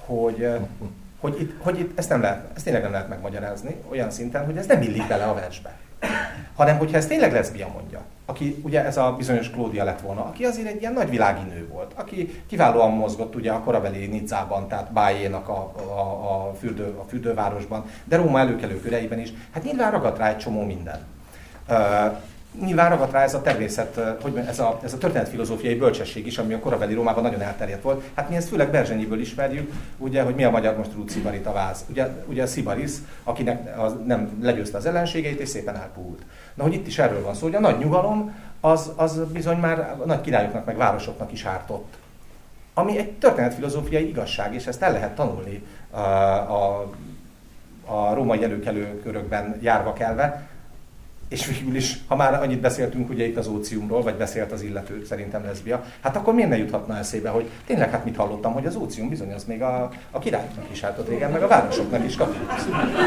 hogy itt ezt tényleg nem lehet megmagyarázni olyan szinten, hogy ez nem illik bele a versbe. Hanem, hogyha ez tényleg leszbia mondja, aki ugye ez a bizonyos Claudia lett volna, aki azért egy ilyen nagyvilági nő volt, aki kiválóan mozgott ugye a korabeli Nizzában, tehát Bájénak a fürdővárosban, de Róma előkelő köreiben is, hát nyilván ragadt rá egy csomó minden. Nyilván ragadt rá ez a természet, ez a történetfilozófiai bölcsesség is, ami a korabeli Rómában nagyon elterjedt volt. Hát mi ezt főleg Berzsenyiből ismerjük, ugye, hogy mi a magyar most Ruth Sybarit a váz. Ugye Sybaris, akinek nem legyőzte az ellenségeit, és szépen elpuhult. Na, hogy itt is erről van szó, hogy a nagy nyugalom, az bizony már a nagy királyoknak, meg városoknak is ártott. Ami egy történetfilozófiai igazság, és ezt el lehet tanulni a római előkelő körökben járva kelve. És végül is, ha már annyit beszéltünk ugye itt az óciumról, vagy beszélt az illető, szerintem leszbia, hát akkor miért ne juthatna eszébe, hogy tényleg hát mit hallottam, hogy az ócium bizony az még a királyoknak is ártott régen, meg a városoknak is katolikus.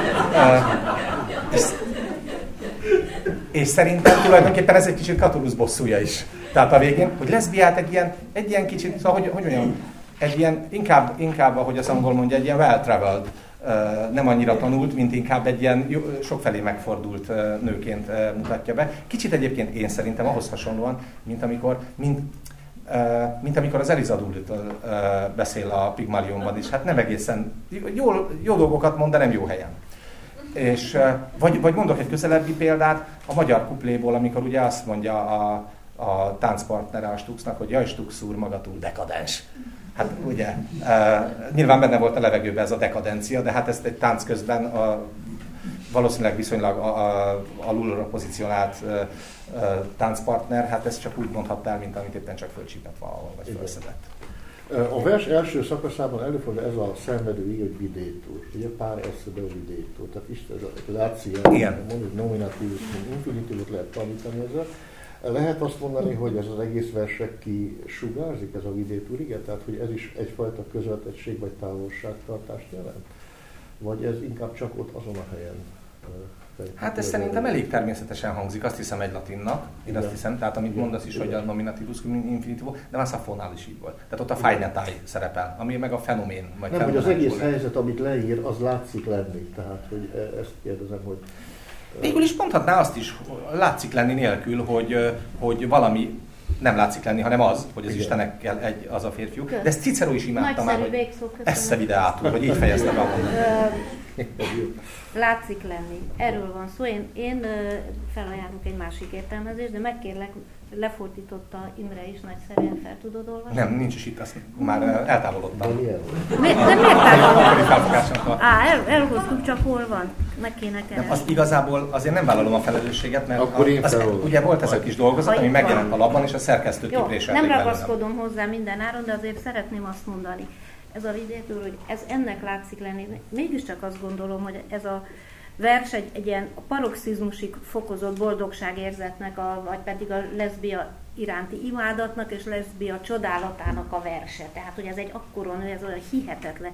És szerintem tulajdonképpen ez egy kicsit katolusz bosszúja is. Tehát a végén, hogy leszbiát egy ilyen kicsit, szóval hogy mondjam, egy ilyen, inkább, ahogy az angol mondja, egy ilyen well-traveled, nem annyira tanult, mint inkább egy ilyen sokfelé megfordult nőként mutatja be. Kicsit egyébként én szerintem ahhoz hasonlóan, mint amikor az Elizadultól beszél a Pygmalionban is. Hát nem egészen jó dolgokat mond, de nem jó helyen. És, vagy mondok egy közelebbi példát a magyar kupléból, amikor ugye azt mondja a táncpartnere a Stuxnak, hogy jaj, Stux úr, maga túl dekadens. Hát ugye, nyilván benne volt a levegőben ez a dekadencia, de hát ezt egy tánc közben valószínűleg viszonylag alulra pozícionált táncpartner, hát ezt csak úgy mondhatta el, mint amit éppen csak fölcsípett valahol, vagy felszedett. A vers első szakaszában előfordul ez a szenvedő íg, hogy vidétur. Ugye pár eszebe a vidétur. Tehát Isten, ez a lácia, mondjuk nominatívus, infinitívot lehet tanítani ezzel. Lehet azt mondani, hogy ez az egész versek kisugárzik, ez a vidétur, igen? Tehát, hogy ez is egyfajta közvetettség vagy távolságtartást jelent? Vagy ez inkább csak ott azon a helyen? Hát ez szerintem elég természetesen hangzik, azt hiszem egy latinnak, én azt hiszem, tehát amit mondasz is, hogy a nominativus infinitivus, de már Szaffónál is így volt. Tehát ott a fajnetáj szerepel, ami meg a fenomén. Vagy nem, hogy az egész helyzet, amit leír, az látszik lenni, tehát hogy ezt kérdezem, hogy... Végül is mondhatná azt is, látszik lenni nélkül, hogy valami nem látszik lenni, hanem az, hogy az igen. Istenekkel az a férfiú. De ezt Cicero is imádta már, hogy esze videátul, hogy így fejezte be a mondatot. Látszik lenni. Erről van szó. Én felajánlok egy másik értelmezést, de megkérlek, lefordította Imre is nagyszerűen, fel tudod olvasni? Nem, nincs is itt, azt már eltávolodtam. De miért távolodtam? Elhoztuk, csak hol van. Meg kéne keresni. Azt igazából azért nem vállalom a felelősséget, mert ugye volt ez a kis dolgozat, ami megjelent a labban, és a szerkesztő kipréselték nem ragaszkodom hozzá minden áron, de azért szeretném azt mondani. Ez a vidétől, hogy ez ennek látszik lenni. Mégiscsak azt gondolom, hogy ez a vers egy ilyen paroxizmusig fokozott boldogságérzetnek, vagy pedig a leszbia iránti imádatnak és leszbia csodálatának a verse. Tehát, hogy ez egy akkoron, ez olyan hihetetlen.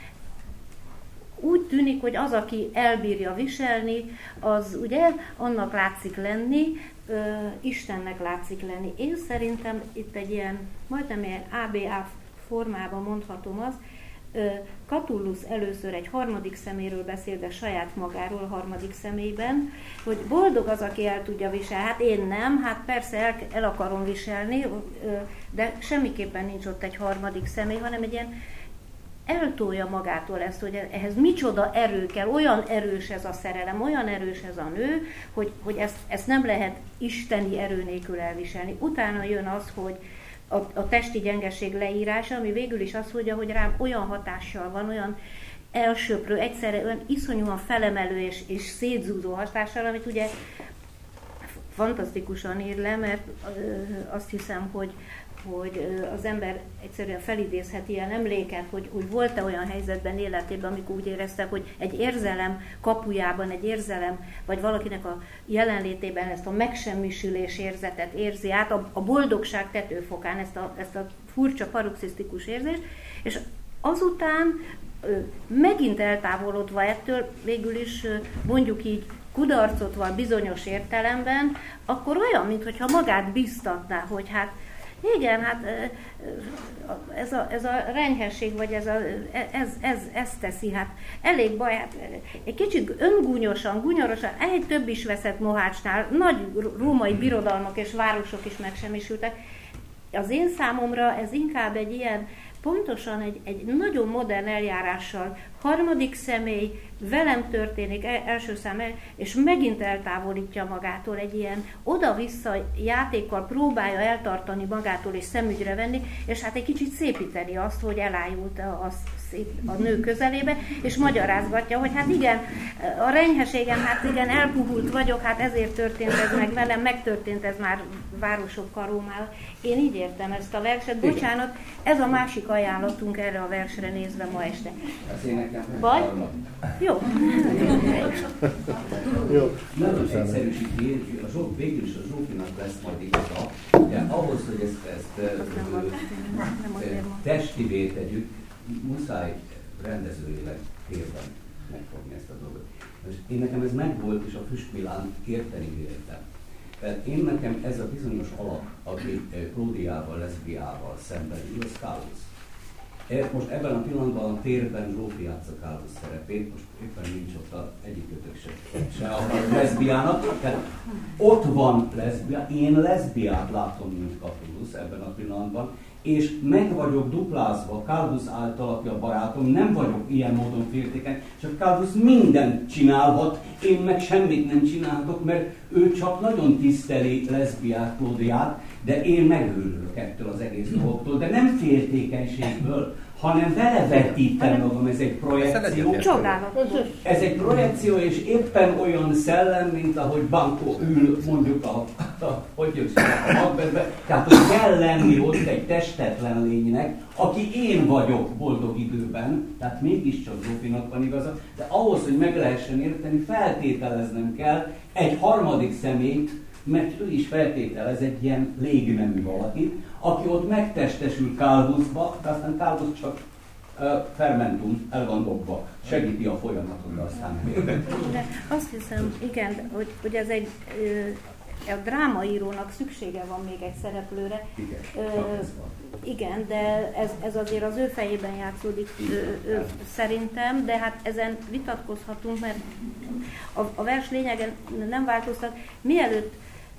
Úgy tűnik, hogy az, aki elbírja viselni, az ugye annak látszik lenni, Istennek látszik lenni. Én szerintem itt egy ilyen, majdnem ilyen ABA formában mondhatom azt, Catullus először egy harmadik szeméről beszél, de saját magáról a harmadik személyben, hogy boldog az, aki el tudja viselni. Hát én nem, hát persze el akarom viselni, de semmiképpen nincs ott egy harmadik személy, hanem egy ilyen eltolja magától ezt, hogy ehhez micsoda erő kell, olyan erős ez a szerelem, olyan erős ez a nő, hogy ezt nem lehet isteni erő nélkül elviselni. Utána jön az, hogy a testi gyengeség leírása, ami végül is azt mondja, hogy rám olyan hatással van, olyan elsöprő, egyszerre olyan iszonyúan felemelő és szétzúzó hatással, amit ugye fantasztikusan ír le, mert azt hiszem, hogy az ember egyszerűen felidézhet ilyen emléket, hogy volt-e olyan helyzetben életében, amikor úgy érezte, hogy egy érzelem kapujában, egy érzelem, vagy valakinek a jelenlétében ezt a megsemmisülés érzetet érzi át, a boldogság tetőfokán ezt a furcsa paroxisztikus érzést, és azután megint eltávolodva ettől, végül is mondjuk így kudarcot van bizonyos értelemben, akkor olyan, mintha magát biztatná, hogy hát igen, hát ez a renyhesség, vagy ez teszi, hát elég baj, hát egy kicsit öngúnyosan, egy több is veszett Mohácsnál, nagy római birodalmak és városok is megsemmisültek. Az én számomra ez inkább egy ilyen, pontosan egy nagyon modern eljárással, harmadik személy, velem történik, első szám, és megint eltávolítja magától egy ilyen oda-vissza játékkal próbálja eltartani magától és szemügyre venni, és hát egy kicsit szépíteni azt, hogy elájult a nő közelébe, és magyarázgatja, hogy hát igen, a renyheségem, hát igen, elpuhult vagyok, hát ezért történt ez meg velem, megtörtént ez már városokkal, Rómával. Én így értem ezt a verset, bocsánat, ez a másik ajánlatunk erre a versre nézve ma este. Vagy? Jó. Nagyon egyszerűsíti, végül is a Zsófinak lesz majd igaza, de ahhoz, hogy ezt testivé tegyük, muszáj rendezőileg térben megfogni ezt a dolgot. Én nekem ez megvolt, és a Füstmilán érteni véltem. Tehát én nekem ez a bizonyos alak, aki Klódiával, leszbiával szemben ül, az Kálusz. Most ebben a pillanatban a térben Zsófi játsza Kálusz szerepét, most éppen nincs ott egyikőtök se a leszbiának, tehát ott van leszbia, én leszbiát látom, mint Katulusz ebben a pillanatban, és meg vagyok duplázva Kálusz által, aki a barátom, nem vagyok ilyen módon féltékeny, csak Kálusz mindent csinálhat, én meg semmit nem csinálhatok, mert ő csak nagyon tiszteli leszbiát, Klódiát, de én megőrülök ettől az egész dolgoktól, de nem féltékenységből, hanem belevetítem magam, ez egy projekció. Ez egy projekció, és éppen olyan szellem, mint ahogy Banco ül mondjuk a magberbe, tehát hogy kell lenni ott egy testetlen lénynek, aki én vagyok boldog időben, tehát mégiscsak Zsófinak van igaza, de ahhoz, hogy meg lehessen érteni, feltételeznem kell egy harmadik személyt, mert ő is feltételez egy ilyen légnemű valakit, aki ott megtestesül Calvusba, de aztán Calvus csak fermentum, el van dobva, segíti a folyamatot, de aztán de azt hiszem, igen, hogy ez egy a drámaírónak szüksége van még egy szereplőre. Igen, de ez azért az ő fejében játszódik szerintem, de hát ezen vitatkozhatunk, mert a vers lényegen nem változtat. Mielőtt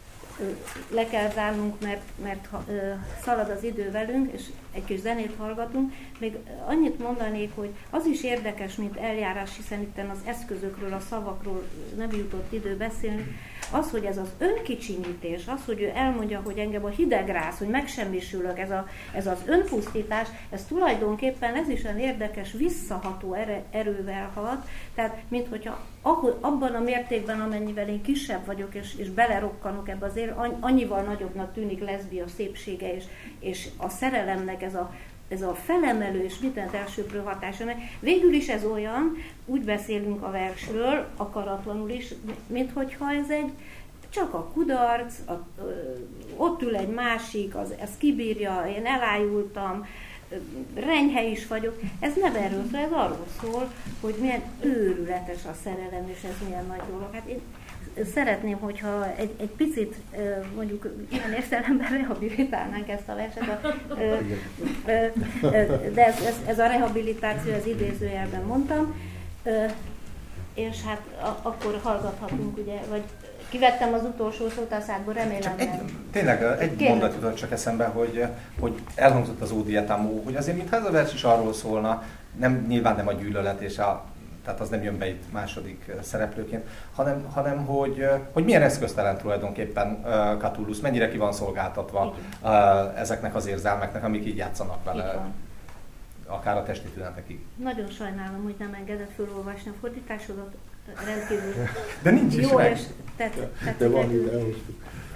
le kell zárnunk, mert szalad az idő velünk, és egy kis zenét hallgatunk. Még annyit mondanék, hogy az is érdekes, mint eljárás, hiszen itt az eszközökről, a szavakról nem jutott idő beszélni, az, hogy ez az önkicsinyítés, az, hogy ő elmondja, hogy engem a hideg ráz, hogy megsemmisülök, ez az önpusztítás, ez tulajdonképpen ez is olyan érdekes, visszaható erővel halad, tehát minthogyha abban a mértékben, amennyivel én kisebb vagyok, és belerokkanok ebbe az annyival nagyobbnak tűnik leszbia szépsége, és a szerelemnek ez a felemelő és mindent elsőprő hatása. Végül is ez olyan, úgy beszélünk a versről, akaratlanul is, minthogyha ez csak a kudarc, ott ül egy másik, ez kibírja, én elájultam, renyhe is vagyok. Ez nem erről szól, ez arról szól, hogy milyen őrületes a szerelem, és ez milyen nagy dolog. Hát én szeretném, hogyha egy picit mondjuk ilyen értelemben rehabilitálnánk ezt a verset, de ez a rehabilitáció, az idézőjelben mondtam, és hát akkor hallgathatunk, ugye, vagy Kivettem az utolsó szót a szádból, remélem Tényleg egy mondat jutott csak eszembe, hogy elhangzott az Ódietamó, hogy azért mintha ez a vers is arról szólna, nyilván nem a gyűlölet, tehát az nem jön be itt második szereplőként, hanem hogy milyen eszköztelen tulajdonképpen Catullus, mennyire ki van szolgáltatva ezeknek az érzelmeknek, amik így játszanak vele, akár a testi tünetekig. Nagyon sajnálom, hogy nem engedett felolvasni a fordításodat, rendkívül de nincs is jó meg. De van ide, elhoztuk.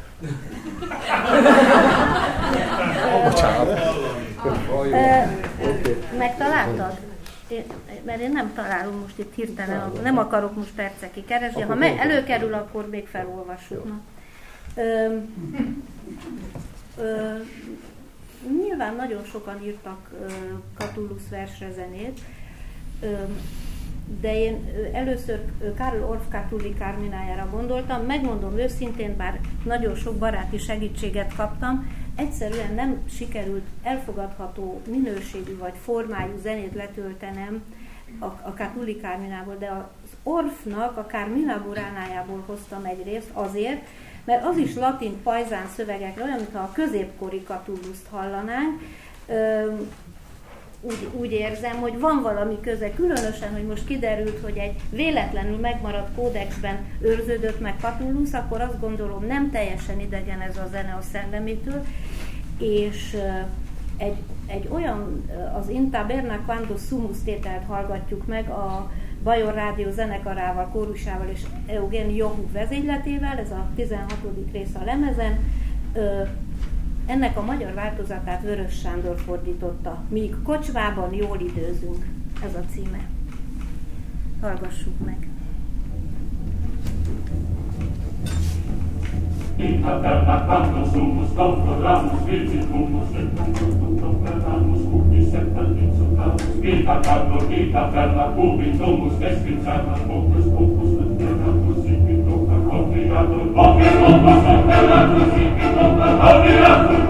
Bocsánat. Megtaláltad? Mert én nem találom most itt hirtelen, nem akarok most percekig keresni, ha előkerül, akkor még felolvassuk. Nyilván nagyon sokan írtak Catullus versre zenét, de én először Karl Orff Catulli Carminajára gondoltam, megmondom őszintén, bár nagyon sok baráti segítséget kaptam, egyszerűen nem sikerült elfogadható minőségű vagy formájú zenét letöltenem a Catulli Carminából, de az Orffnak a Carmina Buránájából hoztam egy részt azért, mert az is latin pajzán szövegekre, olyan, mintha a középkori Catulluszt hallanánk, úgy érzem, hogy van valami köze, különösen, hogy most kiderült, hogy egy véletlenül megmaradt kódexben őrződött meg Catullus, akkor azt gondolom, nem teljesen idegen ez a zene a szellemétől, és egy olyan, az In taberna quando sumus tételt hallgatjuk meg a Bajor Rádió zenekarával, kórusával és Eugen Johu vezényletével, ez a 16. rész a lemezen. Ennek a magyar változatát Vörös Sándor fordította. Míg kocsmában jól időzünk. Ez a címe. Hallgassuk meg. In taberna quando sumus comprodamus vicitumus comprodamus ubi sepultamus vita quando vita per la cubitus vestincerna focus focus sicito confiato focus sicito confiato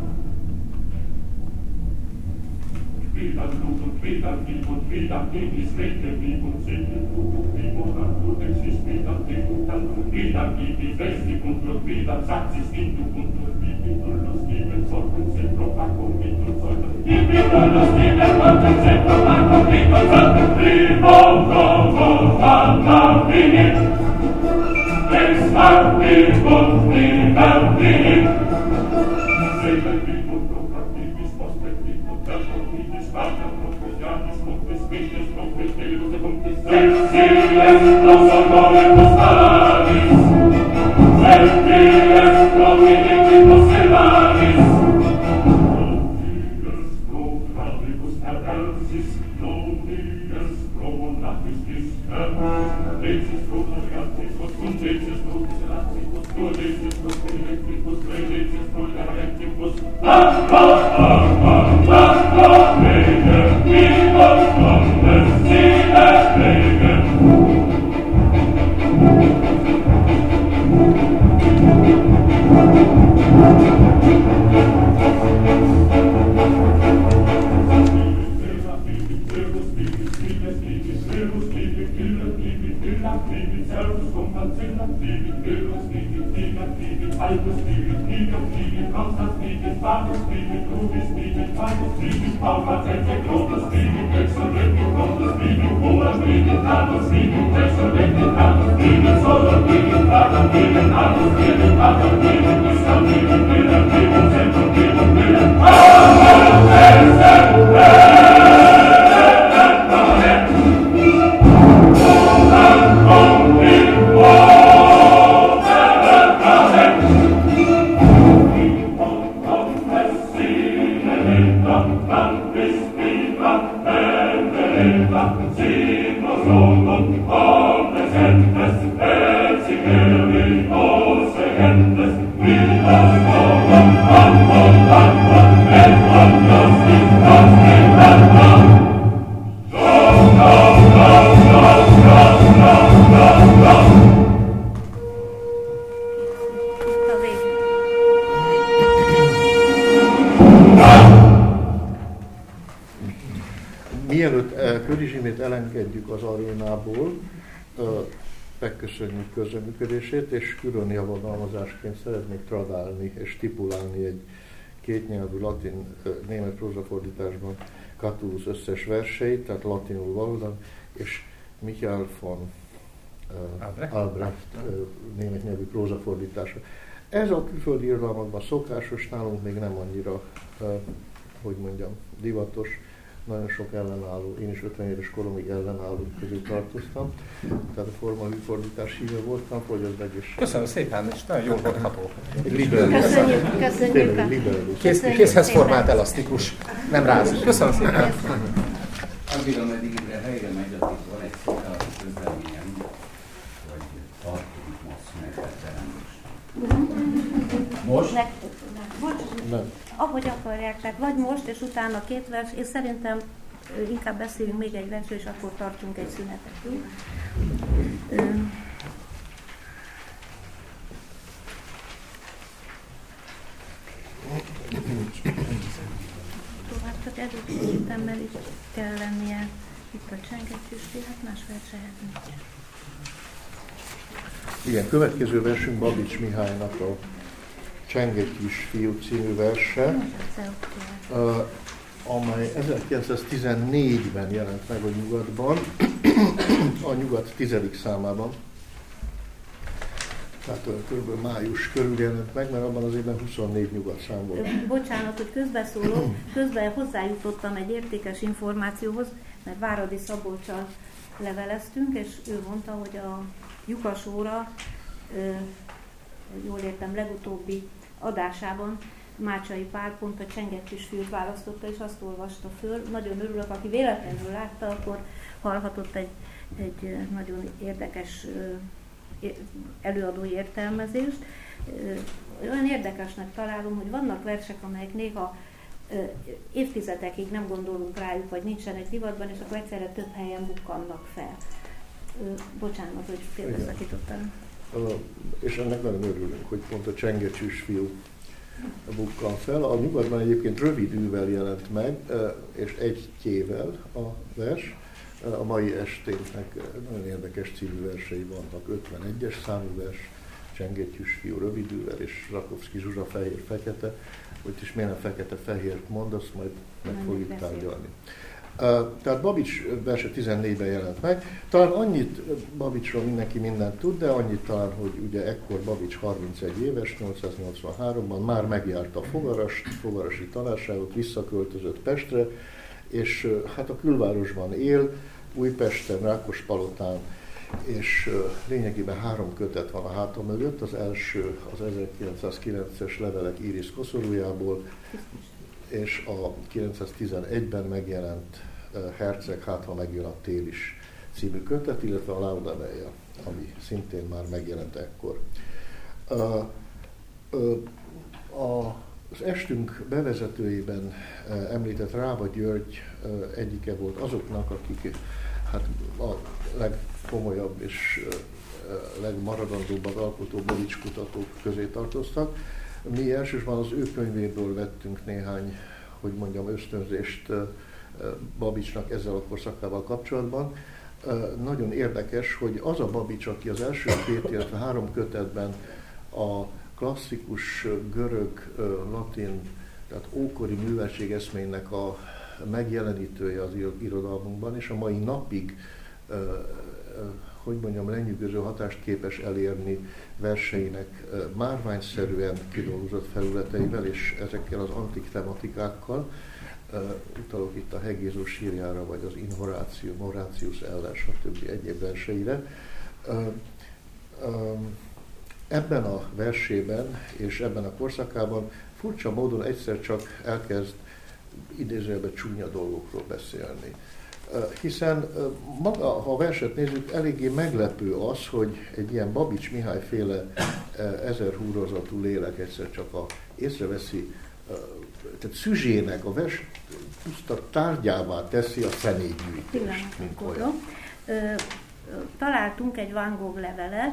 Vidam vivus rete vivus sicito vivus exis vidam vesti contur vidam saxis intu contur vivitus vivens sortum sempre pacum vitus sortum vivitus vivens sortum sempre pacum vitus sortum primo como fata vini ex artivum nivel vini sedet vivus procativis prospectivus tercomitis vata profusianis montis vitis montis telus et montis sexiles nos orgorebus alaris Sentiles prominentibus evaris Nonies pro fradibus perversis Nonies pro monatis discernis Decis pro navigatibus Condecis pro discelatibus Codecis pro electribus Redecis pro garantibus Lege vivos omnes sine lege Mielőtt Köri Zsimét elengedjük az arénából, megköszönjük közreműködését, és külön javadalmazásként szeretnék tradálni és stipulálni egy kétnyelvű latin-német prózafordításban Catullus összes verseit, tehát latinul valóban, és Michael von Albrecht német nyelvű prózafordítása. Ez a külföldi irodalmakban szokásos, nálunk még nem annyira, divatos, nagyon sok ellenálló, én is 50 éves koromig ellenálló közé tartoztam, tehát a formahűfordítás híve voltam, hogy az meg is... Köszönöm szépen, és nagyon jól hordható. Köszönjük. Készhez formált elasztikus, nem ráz. Köszönöm szépen. Addig, ameddig helyre megy, addig van egy szokás közleményem, hogy tartozik most megteremtés. Most? Nem. Ahogy akarják, tehát vagy most, és utána 2 vers, és szerintem inkább beszéljünk még egy versről, és akkor tartsunk egy szünetet. Tovább csak előkészítem, mert itt kell lennie itt a csengettyűs, hát más versehet nincs. Igen, következő versünk Babics Mihálynak a Csengettyűs fiú című verse, amely 1914-ben jelent meg a Nyugatban, a Nyugat 10. számában. Tehát kb. Május körül jelent meg, mert abban az évben 24 nyugatszám volt. Bocsánat, hogy közbeszólok, közben hozzájutottam egy értékes információhoz, mert Váradi Szabolccsal leveleztünk, és ő mondta, hogy a Lyukas óra, jól értem, legutóbbi adásában Mácsai Pál pont a Csengettyűs fiút választotta, és azt olvasta föl. Nagyon örülök, aki véletlenül látta, akkor hallhatott egy nagyon érdekes előadói értelmezést. Olyan érdekesnek találom, hogy vannak versek, amelyek néha évtizedekig nem gondolunk rájuk, vagy nincsenek divatban, és akkor egyszerre több helyen bukkannak fel. Bocsánat, hogy félbeszakítottam. És ennek nagyon örülünk, hogy pont a Csengettyűs fiú bukkan fel. A Nyugatban egyébként rövid űvel jelent meg, és egy T-vel a vers. A mai esténknek nagyon érdekes című versei vannak. 51-es számú vers, Csengettyűs fiú rövid űvel, és Rakovszky Zsuzsa fehér-fekete. Hogy is miért nem fekete-fehért mondasz, majd meg fogjuk tárgyalni. Tehát Babics verse 14-ben jelent meg. Talán annyit Babicsról mindenki mindent tud, de annyit talán, hogy ugye ekkor Babics 31 éves, 883-ban már megjárta fogarasi tanárságot, visszaköltözött Pestre, és hát a külvárosban él, Újpesten, Rákospalotán, és lényegében 3 kötet van a háta mögött. Az első az 1909-es levelek Íris koszorújából, és a 911-ben megjelent Herceg, hát ha megjön a tél is című kötet, illetve a Laudameia, ami szintén már megjelent ekkor. Az estünk bevezetőjében említett Rába György egyike volt azoknak, akik hát a legkomolyabb és legmaradandóbban alkotó Babics kutatók közé tartoztak. Mi elsősorban az ő könyvéből vettünk néhány, hogy mondjam, ösztönzést Babicsnak ezzel a korszakával kapcsolatban. Nagyon érdekes, hogy az a Babics, aki az első 2, illetve 3 kötetben a klasszikus görög, latin, tehát ókori műveltségeszménynek a megjelenítője az irodalmunkban, és a mai napig, hogy mondjam, lenyűgöző hatást képes elérni verseinek márványszerűen kidolgozott felületeivel, és ezekkel az antik tematikákkal. Utalok itt a Hegézó sírjára, vagy az In Horatius ellen, stb. Egyéb verseire. Ebben a versében és ebben a korszakában furcsa módon egyszer csak elkezd idézőjelben csúnya dolgokról beszélni. Hiszen maga, ha a verset nézzük, eléggé meglepő az, hogy egy ilyen Babics Mihály féle ezerhúrozatú lélek egyszer csak észreveszi, tehát Szüzsének a vers puszta tárgyává teszi a személygyűjtést, mint olyan. Találtunk egy Van Gogh levelet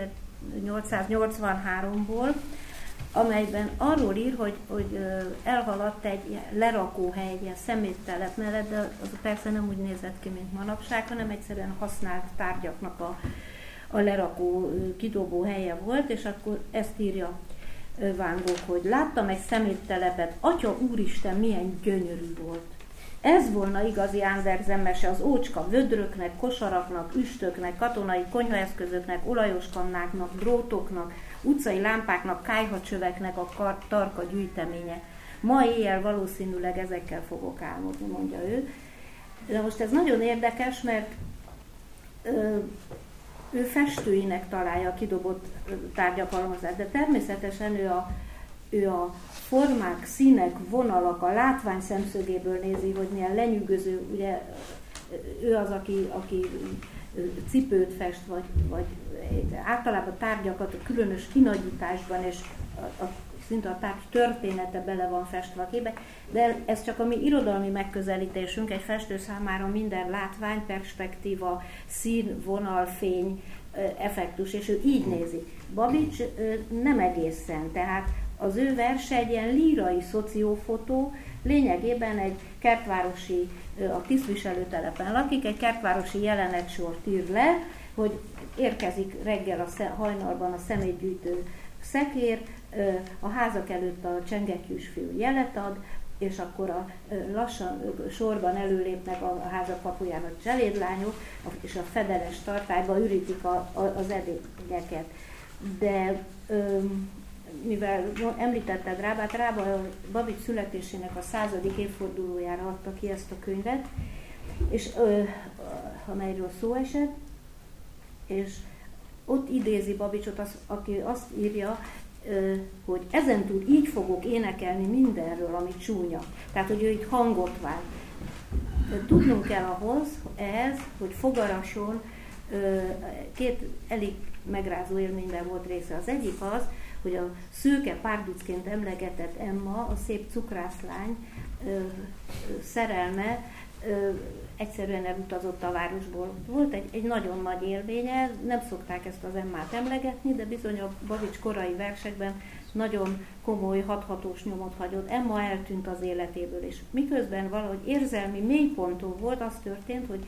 1883-ból, amelyben arról ír, hogy elhaladt egy lerakóhely, egy ilyen szeméttelep mellett, de az persze nem úgy nézett ki, mint manapság, hanem egyszerűen használt tárgyaknak a a lerakó kidobó helye volt, és akkor ezt írja Van Gogh, hogy láttam egy szeméttelepet, Atya úristen, milyen gyönyörű volt. Ez volna igazi Andersen mese az ócska vödröknek, kosaraknak, üstöknek, katonai konyhaeszközöknek, olajos kannáknak, drótoknak, utcai lámpáknak, kályhacsöveknek a tarka gyűjteménye. Ma éjjel valószínűleg ezekkel fogok álmodni, mondja ő. De most ez nagyon érdekes, mert ő festőinek találja a kidobott tárgyak halmazát, de természetesen ő a formák, színek, vonalak, a látvány szemszögéből nézi, hogy milyen lenyűgöző, ugye ő az, aki cipőt fest, vagy általában tárgyakat a különös kinagyításban, és szinte a tárgy története bele van festve a képbe, de ez csak a mi irodalmi megközelítésünk, egy festő számára minden látvány, perspektíva, szín, vonal, fény, effektus, és ő így nézi. Babics nem egészen, tehát az ő verse egy ilyen lírai szociófotó, lényegében egy kertvárosi, a tisztviselőtelepen lakik, egy kertvárosi jelenetsort ír le, hogy érkezik reggel a hajnalban a szemétgyűjtő szekér, a házak előtt a csengettyűs fiú jelet ad, és akkor lassan sorban előlépnek a házak kapuján a cselédlányok, és a fedeles tartályba ürítik az edényeket. De mivel említetted Rába Babics születésének a 100. évfordulójára adta ki ezt a könyvet, és amelyről szó esett, és ott idézi Babicsot, aki azt írja, hogy ezentúl így fogok énekelni mindenről, ami csúnya. Tehát, hogy ő így hangot vág. Tudnunk kell ehhez, hogy Fogarason két elég megrázó élményben volt része. Az egyik az, hogy a szőke párducként emlegetett Emma, a szép cukrászlány szerelme egyszerűen elutazott a városból. Volt egy nagyon nagy élménye, nem szokták ezt az Emmát emlegetni, de bizony a Babics korai versekben nagyon komoly, hathatós nyomot hagyott. Emma eltűnt az életéből, és miközben valahogy érzelmi mélyponton volt, az történt, hogy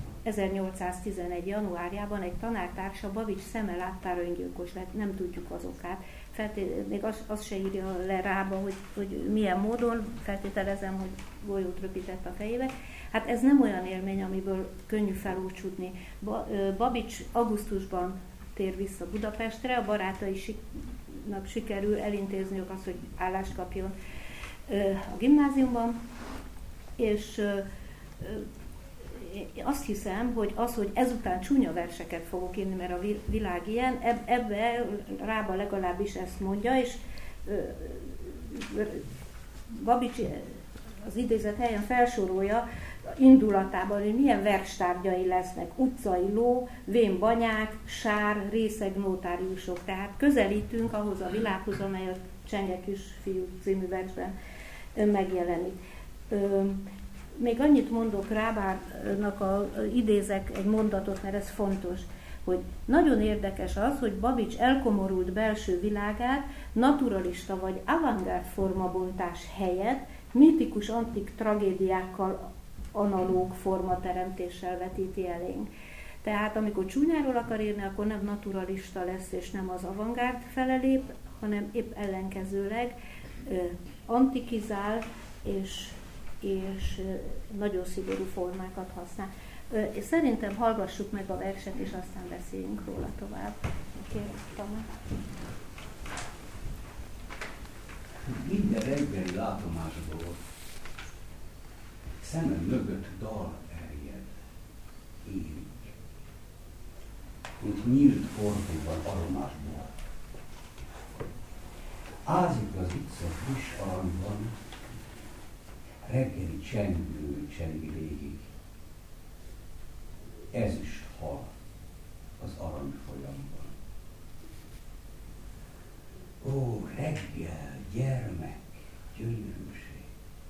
1811. januárjában egy tanártársa Babics szeme láttára öngyilkos lett, nem tudjuk az okát. Még azt se írja le Rába, hogy milyen módon, feltételezem, hogy golyót röpített a fejébe. Hát ez nem olyan élmény, amiből könnyű felúcsúdni. Babics augusztusban tér vissza Budapestre, a barátainak sikerül elintézniük azt, hogy állást kapjon a gimnáziumban, és azt hiszem, hogy ezután csúnya verseket fogok írni, mert a világ ilyen, ebbe Rába legalábbis ezt mondja, és Babics az idézet helyen felsorolja indulatában, hogy milyen verstárgyai lesznek: utcai ló, vén banyák, sár, részeg notáriusok. Tehát közelítünk ahhoz a világhoz, amely a Csengettyűs fiú című versben megjelenik. Még annyit mondok Rábának, idézek egy mondatot, mert ez fontos, hogy nagyon érdekes az, hogy Babics elkomorult belső világát naturalista vagy avantgárd formabontás helyett mitikus antik tragédiákkal analóg formateremtéssel vetíti elénk. Tehát amikor csúnyáról akar írni, akkor nem naturalista lesz, és nem az avantgárd fele lép, hanem épp ellenkezőleg antikizál, és nagyon szigorú formákat használ. És szerintem hallgassuk meg a verset, és aztán beszéljünk róla tovább. Kérlek, Tamás. Minden reggeli látomásból szemem mögött dal erjed, érik, mint nyílt fordulban aromásból. Ázik az utca friss aranyban, reggeli csengő csengi végig. Ezüst hal az arany folyamban. Ó, reggel, gyermek, gyönyörűség!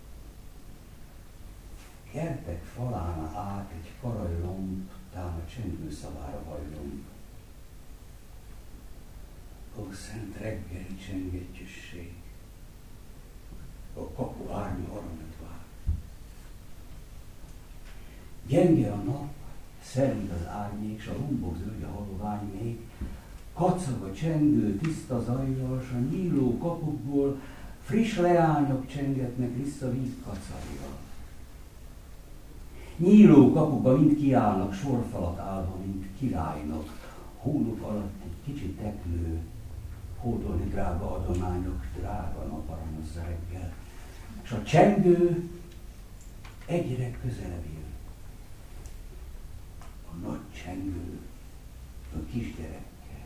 Kertek falán át egy karajlomb, tám a csengő szavára hajlomb. Ó, szent reggeli csengettyűsség! A kapu árnya aranyat vár. Gyenge a nap, Szerint az árnyék, s a lombok zöldje halovány még, kacag a csengő, tiszta zajjal, s a nyíló kapukból friss leányok csengetnek vissza vízkacagja. Nyíló kapukba mind kiállnak, sorfalat állva, mint királynak, hónuk alatt egy kicsit teknő, hódolni drága adományok, drága naparanyos reggel. És a csengő egyre közelebb jön. A nagy csengő a kisgyerekkel.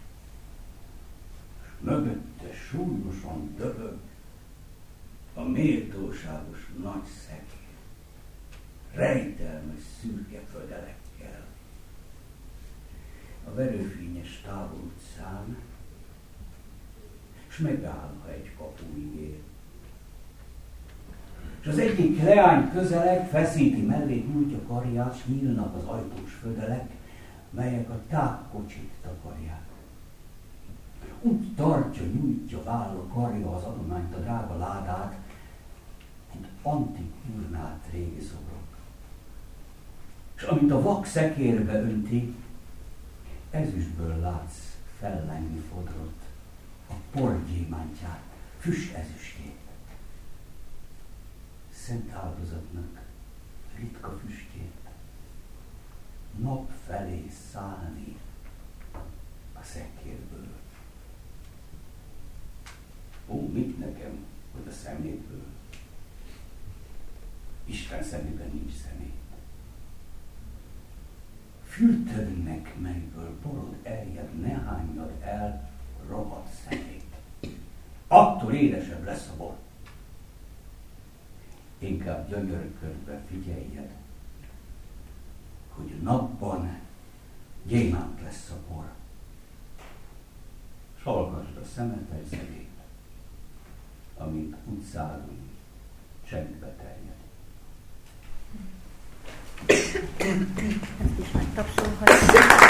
És mögötte súlyosan döbög a méltóságos nagy szekér, rejtelmes szürke födelekkel. A verőfényes távol utcán, s megáll, ha egy kapuig ér. És az egyik leány közeleg, feszíti mellét, nyújtja karját, s nyílnak az ajtós födelek, melyek a tápkocsit takarják. Úgy tartja, nyújtja, válla, karja az adományt, a drága ládát, mint antik urnát régi szobrok. És amint a vak szekérbe önti, ezüstből látsz fellengni fodrot, a porgyémántját, füst ezüstjét. Szent áldozatnak ritka füstjét, nap felé szállni a szekérből. Ó, mit nekem, hogy a szemétből? Isten szemében nincs szemét. Fürtödnek, melyből borod eljed, ne hánynad el rohadt szemét. Attól édesebb lesz a bor. Inkább gyönyörködve figyeljed, hogy napban gyémánt lesz a bor. S hallgassd a szemetes zenét, amint utcán csendbe terjed. Ezt is megtapsolhatjuk.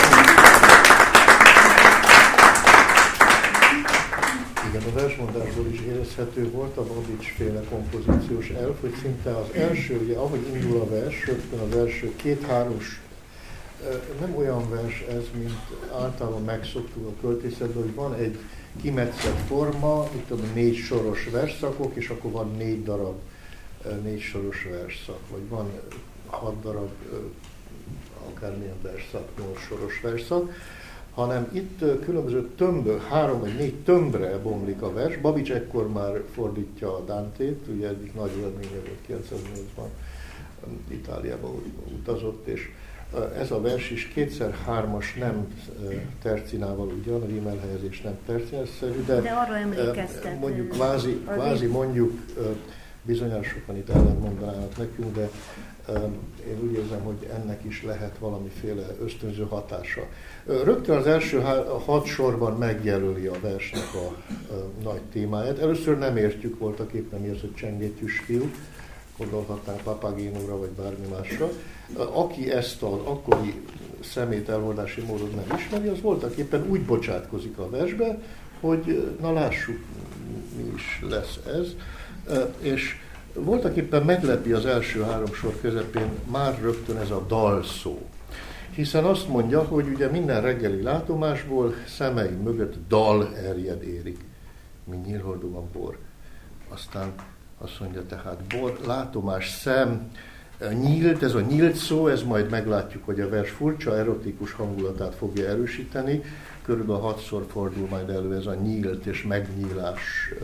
Igen, a versmondásból is érezhető volt a Babics-féle kompozíciós elv, hogy szinte az első, ugye ahogy indul a vers, rögtön az első két-hármas, nem olyan vers ez, mint általában megszoktuk a költészetben, hogy van egy kimetszett forma, mit tudom, 4 soros versszakok, és akkor van 4 darab 4 soros versszak, vagy van 6 darab akármilyen versszak, 8 soros versszak, hanem itt különböző tömbből, 3 vagy 4 tömbre bomlik a vers. Babics ekkor már fordítja a Dantét, ugye egyik nagy élménye volt 908-ban Itáliába utazott, és ez a vers is 2x3-as, nem tercinával ugyan, a rímelhelyezés nem tercinásszerű, de arra emlékeztet. Mondjuk kvázi mondjuk, bizonyára sokan itt ellentmondanának nekünk, de én úgy érzem, hogy ennek is lehet valamiféle ösztönző hatása. Rögtön az első 6 sorban megjelöli a versnek a nagy témáját. Először nem értjük voltak éppen, mi az, hogy csengétűs fiú, gondolhatnánk Papagénóra vagy bármi másra. Aki ezt az akkori szemét eloldási módot nem ismeri, az voltak éppen úgy bocsátkozik a versbe, hogy na lássuk, mi is lesz ez. És voltak éppen meglepi az első 3 sor közepén már rögtön ez a dal szó. Hiszen azt mondja, hogy ugye minden reggeli látomásból szemei mögött dal erjed érik, mint nyílhordóan bor. Aztán azt mondja tehát bor, látomás, szem, nyílt, ez a nyílt szó, ez majd meglátjuk, hogy a vers furcsa, erotikus hangulatát fogja erősíteni. Körülbelül 6-szor fordul majd elő ez a nyílt és megnyílás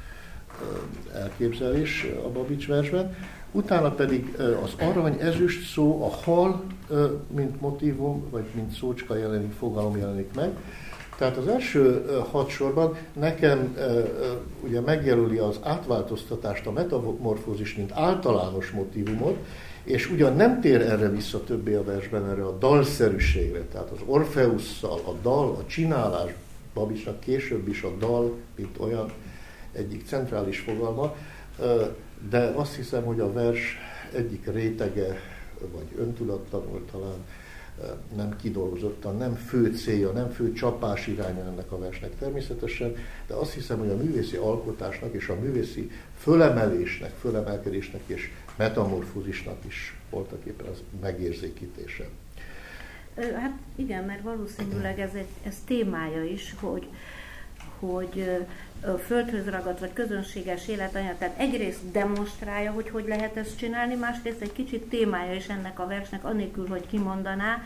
elképzelés a Babics versben. Utána pedig az arany, ezüst szó, a hal, mint motívum, vagy mint szócska jelenik, fogalom jelenik meg. Tehát az első 6 sorban nekem ugye megjelöli az átváltoztatást, a metamorfózis, mint általános motívumot, és ugyan nem tér erre vissza többé a versben, erre a dalszerűségre, tehát az Orfeusszal, a dal, a csinálás, Babicsnak később is a dal, mint olyan egyik centrális fogalma, de azt hiszem, hogy a vers egyik rétege, vagy öntudatlanul talán nem kidolgozottan, nem fő célja, nem fő csapás iránya ennek a versnek természetesen, de azt hiszem, hogy a művészi alkotásnak és a művészi fölemelésnek, fölemelkedésnek és metamorfózisnak is voltak éppen az megérzékítése. Hát igen, mert valószínűleg ez témája is, hogy földhöz ragadt, vagy közönséges életanyag, tehát egyrészt demonstrálja, hogy lehet ezt csinálni, másrészt egy kicsit témája is ennek a versnek, anélkül, hogy kimondaná,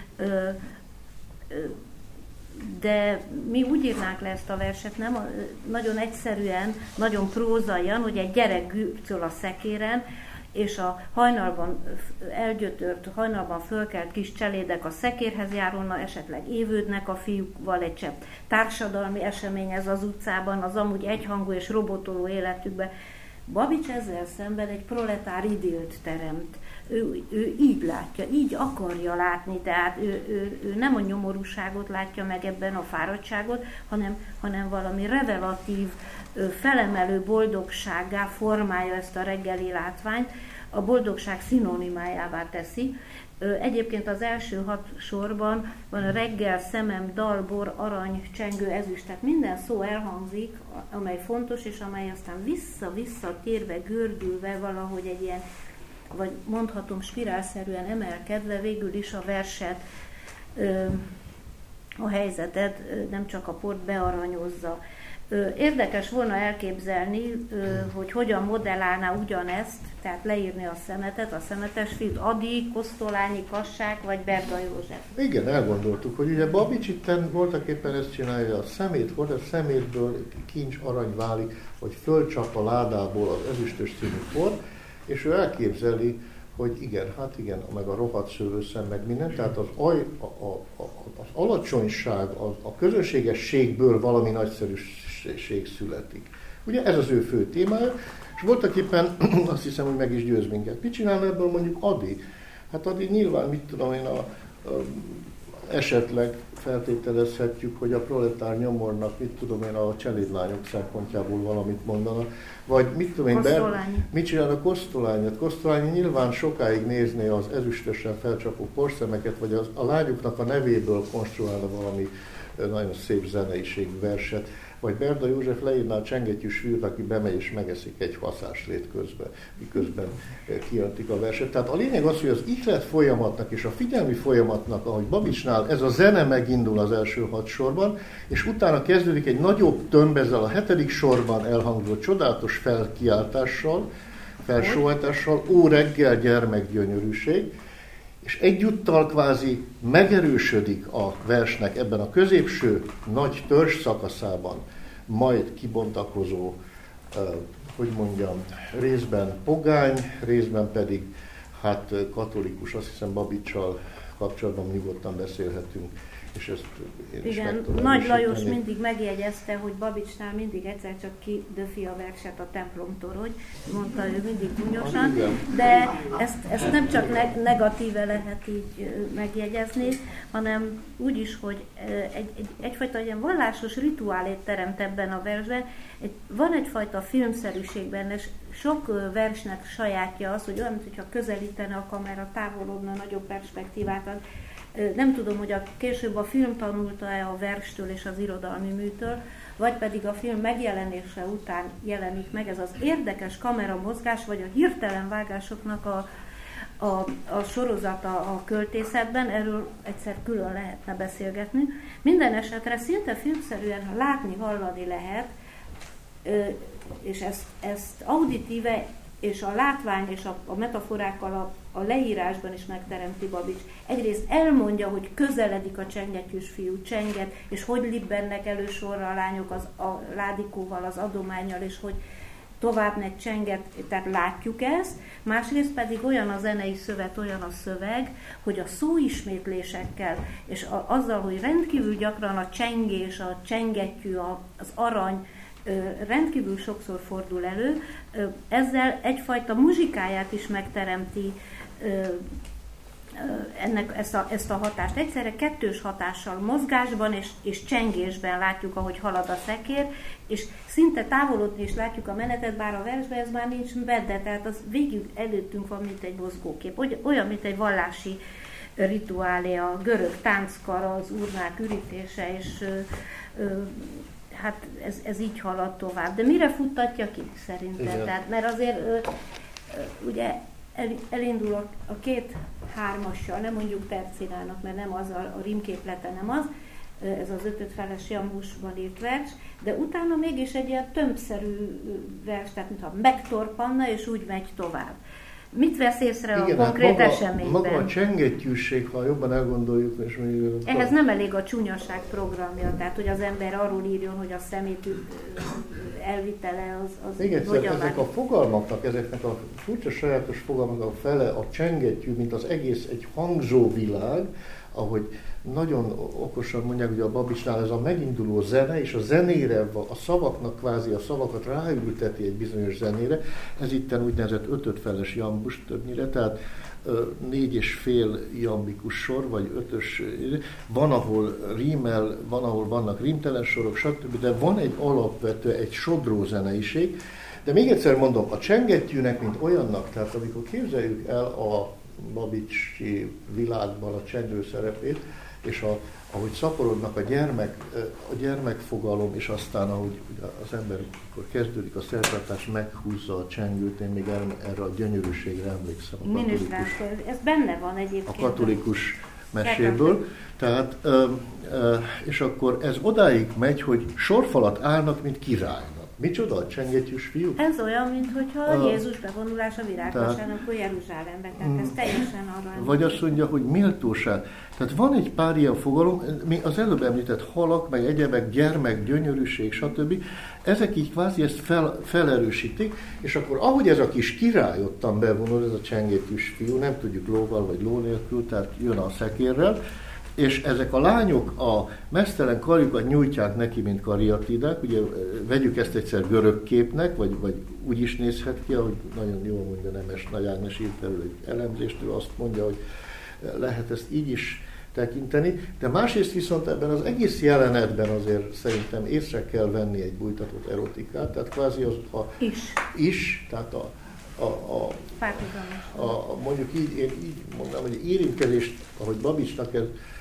de mi úgy írnánk le ezt a verset, nem? Nagyon egyszerűen, nagyon prózaian, hogy egy gyerek gürcöl a szekéren, és a hajnalban elgyötört, hajnalban fölkelt kis cselédek a szekérhez járulna, esetleg évődnek a fiúkval, egy csepp társadalmi esemény ez az utcában, az amúgy egyhangú és robotoló életükben. Babics ezzel szemben egy proletár idillt teremt. Ő így látja, így akarja látni, tehát ő nem a nyomorúságot látja meg ebben, a fáradtságot, hanem valami revelatív, felemelő boldogsággá formálja ezt a reggeli látványt, a boldogság szinonimájává teszi. Egyébként az első 6 sorban van a reggel, szemem, dal, bor, arany, csengő, ezüst, tehát minden szó elhangzik, amely fontos, és amely aztán vissza térve, gördülve valahogy egy ilyen, vagy mondhatom spirálszerűen emelkedve végül is a verset, a helyzetet, nem csak a port bearanyozza. Érdekes volna elképzelni, hogy hogyan modellálná ugyanezt, tehát leírni a szemetet, a szemetes fiút, Ady, Kosztolányi, Kassák vagy Berda József. Igen, elgondoltuk, hogy ugye Babics itten voltaképpen ezt csinálja, a szemét volt, a szemétből kincs arany válik, hogy fölcsap a ládából az ezüstös színű por, és ő elképzeli, hogy igen, hát igen, meg a rohadt szőlőszem, meg minden, tehát az alacsonyság, a közönségességből valami nagyszerűség születik. Ugye ez az ő fő témája, és voltaképpen azt hiszem, hogy meg is győz minket. Mit csinálna ebből mondjuk Ady? Hát Ady nyilván, mit tudom én, esetleg feltételezhetjük, hogy a proletár nyomornak, mit tudom én, a cselédlányok szempontjából valamit mondana, vagy mit tudom én, mit csinál a Kosztolányot? Kosztolányi nyilván sokáig nézné az ezüstösen felcsapó porszemeket, vagy a lányoknak a nevéből konstruálna valami nagyon szép zeneiségű verset, vagy Berda József leírná a csengettyűs fiút, aki bemegy és megeszik egy haszáslét közben, miközben kiadtik a verset. Tehát a lényeg az, hogy az ihlet folyamatnak és a figyelmi folyamatnak, ahogy Babicsnál, ez a zene megindul az első 6 sorban, és utána kezdődik egy nagyobb tömb ezzel a 7. sorban elhangzó csodálatos felkiáltással, felsóhajtással, ó reggel gyermekgyönyörűség, és egyúttal kvázi megerősödik a versnek ebben a középső nagy törzs szakaszában, majd kibontakozó, hogy mondjam, részben pogány, részben pedig hát katolikus, azt hiszem Babiccsal kapcsolatban nyugodtan beszélhetünk. És ezt én is meg tudom Nagy Lajos mindig megjegyezte, hogy Babicsnál mindig egyszer csak kidöfi a verset a templomtorony, mondta ő mindig gúnyosan, de ezt nem csak negatíve lehet így megjegyezni, hanem úgy is, hogy egyfajta ilyen vallásos rituálét teremt ebben a versben. Van egyfajta filmszerűség benne, és sok versnek sajátja az, hogy olyan, mintha közelítene a kamera, távolodna, nagyobb perspektívát ad. Nem tudom, hogy később a film tanulta-e a verstől és az irodalmi műtől, vagy pedig a film megjelenése után jelenik meg ez az érdekes kameramozgás, vagy a hirtelen vágásoknak a sorozata a költészetben, erről egyszer külön lehetne beszélgetni. Minden esetre szinte filmszerűen látni, hallani lehet, és ezt auditíve és a látvány és a metaforákkal a leírásban is megteremti Babics. Egyrészt elmondja, hogy közeledik a csengettyűs fiú, csenget, és hogy libbennek elő sorra a lányok a ládikóval, az adománnyal, és hogy tovább megy csenget, tehát látjuk ezt. Másrészt pedig olyan a zenei szövet, olyan a szöveg, hogy a szóismétlésekkel, és azzal, hogy rendkívül gyakran a csengés, a csengettyű, az arany, rendkívül sokszor fordul elő, ezzel egyfajta muzsikáját is megteremti ezt a hatást. Egyszerre kettős hatással, mozgásban és csengésben látjuk, ahogy halad a szekér, és szinte távolodni is látjuk a menetet, bár a versben ez már nincs benne, tehát az végig előttünk van, mint egy mozgókép, olyan, mint egy vallási rituálé, a görög tánckar, az urnák ürítése, és hát ez így halad tovább. De mire futtatja ki szerintem? Tehát, mert azért ugye elindul a két hármassal, nem mondjuk tercinának, mert nem az, a rímképlete nem az, ez az 5 feles jambusban írt vers, de utána mégis egy ilyen tömbszerű vers, tehát mintha megtorpanna, és úgy megy tovább. Mit vesz észre a konkrét eseményben? Maga a csengettyűség, ha jobban elgondoljuk, és még... Ehhez nem elég a csúnyaság programja, tehát hogy az ember arról írjon, hogy a szemét elvitele az még egyszer, ezek a fogalmaknak, ezeknek a furcsa sajátos fogalmaknak a fele a csengettyű, mint az egész egy hangzóvilág, ahogy nagyon okosan mondják, hogy a Babicsnál ez a meginduló zene, és a zenére, a szavaknak kvázi a szavakat ráülteti egy bizonyos zenére. Ez itten úgynevezett 5 feles jambus többnyire, tehát 4,5 jambikus sor, vagy 5-ös, van ahol rímel, van ahol vannak rímtelen sorok, stb., de van egy alapvető, egy sodró zeneiség. De még egyszer mondom, a csengettyűnek, mint olyannak, tehát amikor képzeljük el a babicsi világban a csengő szerepét, és ahogy szaporodnak a gyermekfogalom, és aztán ahogy az ember, amikor kezdődik a szertartás, meghúzza a csengőt, én még erre a gyönyörűségre emlékszem. Ez benne van egyébként. A katolikus meséből. Tehát, és akkor ez odáig megy, hogy sorfalat állnak, mint királynak. Micsoda a csengettyűs fiú? Ez olyan, mintha Jézus bevonulása virágvasának Jeruzsálembe, tehát ez teljesen arra emlékszik. Vagy azt mondja, hogy méltóság. Tehát van egy pár ilyen fogalom, az előbb említett halak, meg egyebek, gyermek, gyönyörűség, stb. Ezek így kvázi ezt felerősítik, és akkor ahogy ez a kis király ottan bevonul, ez a csengettyűs fiú, nem tudjuk lóval vagy ló nélkül, tehát jön a szekérrel, és ezek a lányok a meztelen karjukat nyújtják neki, mint kariatidák, ugye vegyük ezt egyszer görög képnek, vagy úgy is nézhet ki, ahogy nagyon jól mondja Nemes Nagy Ágnes írt erről egy elemzést, ő azt mondja, hogy lehet ezt így is tekinteni, de másrészt viszont ebben az egész jelenetben azért szerintem észre kell venni egy bújtatott erotikát, tehát kvázi az tehát mondjuk így, én így mondom, hogy érintkezést, ahogy Babicsnak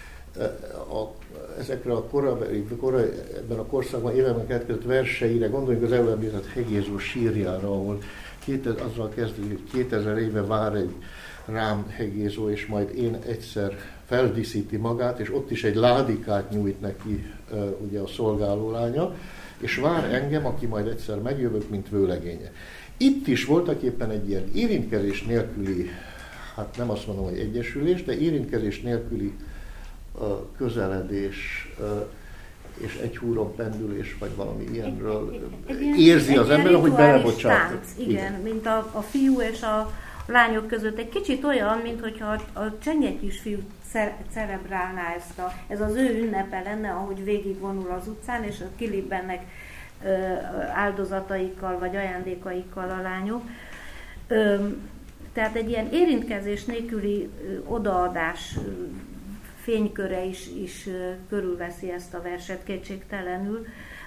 ezekre a ebben a korszakban években keletkezett verseire, gondoljunk az előbb említett Hegézó sírjára, ahol azzal kezdődik, hogy 2000 éve vár egy rám Hegézó, és majd én egyszer feldíszíti magát, és ott is egy ládikát nyújt neki ugye a szolgálólánya, és vár engem, aki majd egyszer megjövök, mint vőlegénye. Itt is voltak éppen egy ilyen érintkezés nélküli, hát nem azt mondom, hogy egyesülés, de érintkezés nélküli közeledés és egy húron pendülés, vagy valami ilyenről érzi az ember, hogy belebocsát. Igen, mint a fiú és a lányok között. Egy kicsit olyan, mintha a csengettyűs fiú cerebrálná ez az ő ünnepe lenne, ahogy végigvonul az utcán, és kilibbennek áldozataikkal, vagy ajándékaikkal a lányok. Tehát egy ilyen érintkezés nélküli odaadás fényköre is körülveszi ezt a verset kétségtelenül.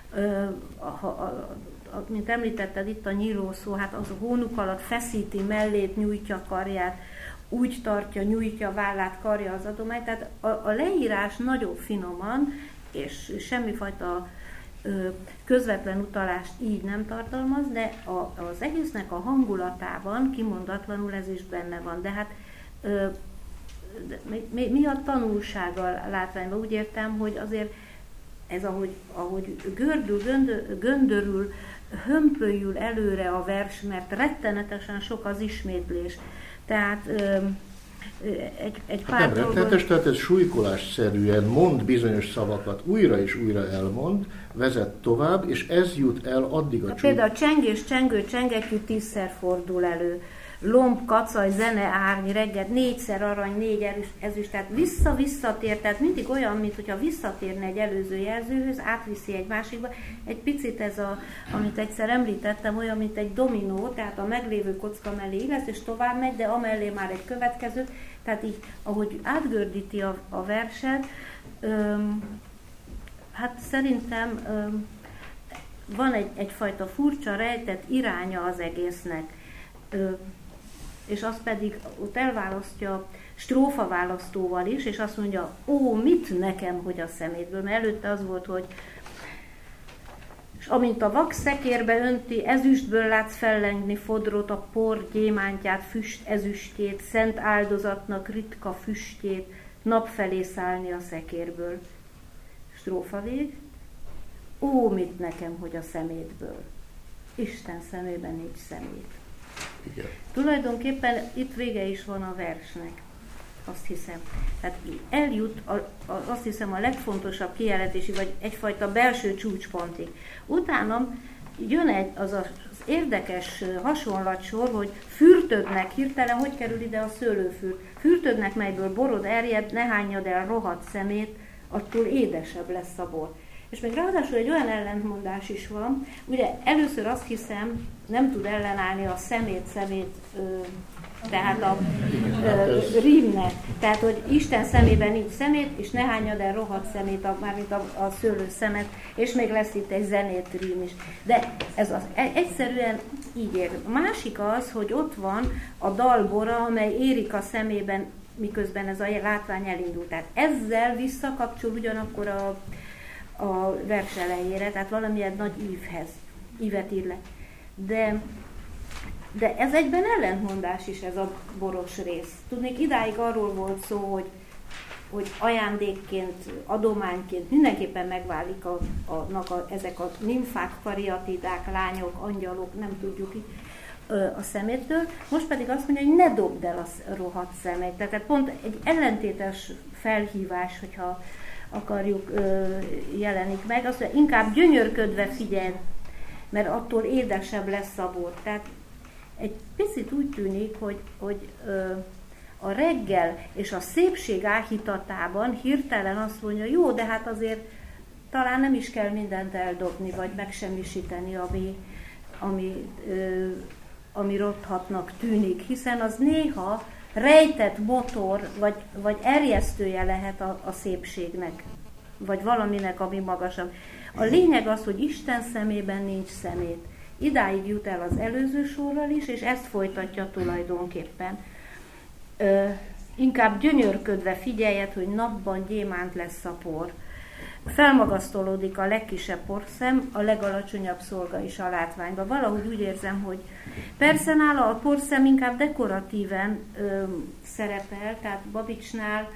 Mint említetted, itt a nyíló szó, hát az a hónuk alatt feszíti mellét, nyújtja karját, úgy tartja, nyújtja vállát, karja az adomány. Tehát a leírás nagyon finoman, és semmifajta közvetlen utalást így nem tartalmaz, de az egésznek a hangulatában kimondatlanul ez is benne van. De hát mi a tanulsága a látványban? Úgy értem, hogy azért ez ahogy göndörül, hömpölyül előre a vers, mert rettenetesen sok az ismétlés. Tehát egy pár nem rettenetes, tehát ez súlykolásszerűen mond bizonyos szavakat, újra és újra elmond, vezet tovább, és ez jut el addig a például csengés, csengő, csengettyű 10-szer fordul elő. Lomb, kacaj, zene, árny, reggel, 4-szer arany, 4 ezüst, tehát visszatér, tehát mindig olyan, mintha visszatérne egy előző jelzőhöz, átviszi egy másikba. Egy picit ez, amit egyszer említettem, olyan, mint egy dominó, tehát a meglévő kocka mellé lesz, és tovább megy, de amellé már egy következő, tehát így, ahogy átgördíti a verset, hát szerintem van egyfajta furcsa, rejtett iránya az egésznek. És azt pedig ott elválasztja strófaválasztóval is, és azt mondja, ó, mit nekem, hogy a szemétből, mert előtte az volt, hogy és amint a vak szekérbe önti, ezüstből látsz fellengni fodrot, a por gyémántját, füst ezüstjét, szent áldozatnak ritka füstjét, napfelé szállni a szekérből. Strófa vég. Ó, mit nekem, hogy a szemétből. Isten szemében nincs szemét. Igen. Tulajdonképpen itt vége is van a versnek, azt hiszem. Tehát eljut, azt hiszem, a legfontosabb kijelentési, vagy egyfajta belső csúcspontig. Utána jön az érdekes hasonlatsor, hogy fürtödnek, hirtelen hogy kerül ide a szőlőfűr? Fürtödnek, melyből borod erjed, ne hányad el rohadt szemét, attól édesebb lesz a bor. És még ráadásul egy olyan ellentmondás is van, ugye először azt hiszem, nem tud ellenállni a szemét, tehát a rímnek. Tehát, hogy Isten szemében nincs szemét, és ne hányad el rohadt szemét, mármint a szőlőszemet, és még lesz itt egy zenét rím is. De ez egyszerűen így ér. A másik az, hogy ott van a dalbora, amely érik a szemében, miközben ez a látvány elindul. Tehát ezzel visszakapcsol ugyanakkor a vers elejére, tehát valamilyen nagy ívet ír le. De ez egyben ellentmondás is, ez a boros rész. Tudnék, idáig arról volt szó, hogy ajándékként, adományként mindenképpen megválik ezek a nimfák, kariatidák, lányok, angyalok, nem tudjuk a szemétől. Most pedig azt mondja, hogy ne dobd el a rohadt szemet. Tehát pont egy ellentétes felhívás, hogyha akarjuk, jelenik meg. Azt mondja, inkább gyönyörködve figyelj, mert attól édesebb lesz a bor. Tehát egy picit úgy tűnik, hogy a reggel és a szépség áhítatában hirtelen azt mondja, jó, de hát azért talán nem is kell mindent eldobni, vagy megsemmisíteni, ami rotthatnak tűnik, hiszen az néha rejtett motor, vagy erjesztője lehet a szépségnek, vagy valaminek, ami magasabb. A lényeg az, hogy Isten szemében nincs szemét. Idáig jut el az előző sorral is, és ezt folytatja tulajdonképpen. Inkább gyönyörködve figyeljed, hogy napban gyémánt lesz a por. Felmagasztolódik a legkisebb porszem, a legalacsonyabb szolga is a látványba. Valahogy úgy érzem, hogy persze nála a porszem inkább dekoratíven szerepel, tehát Babicsnál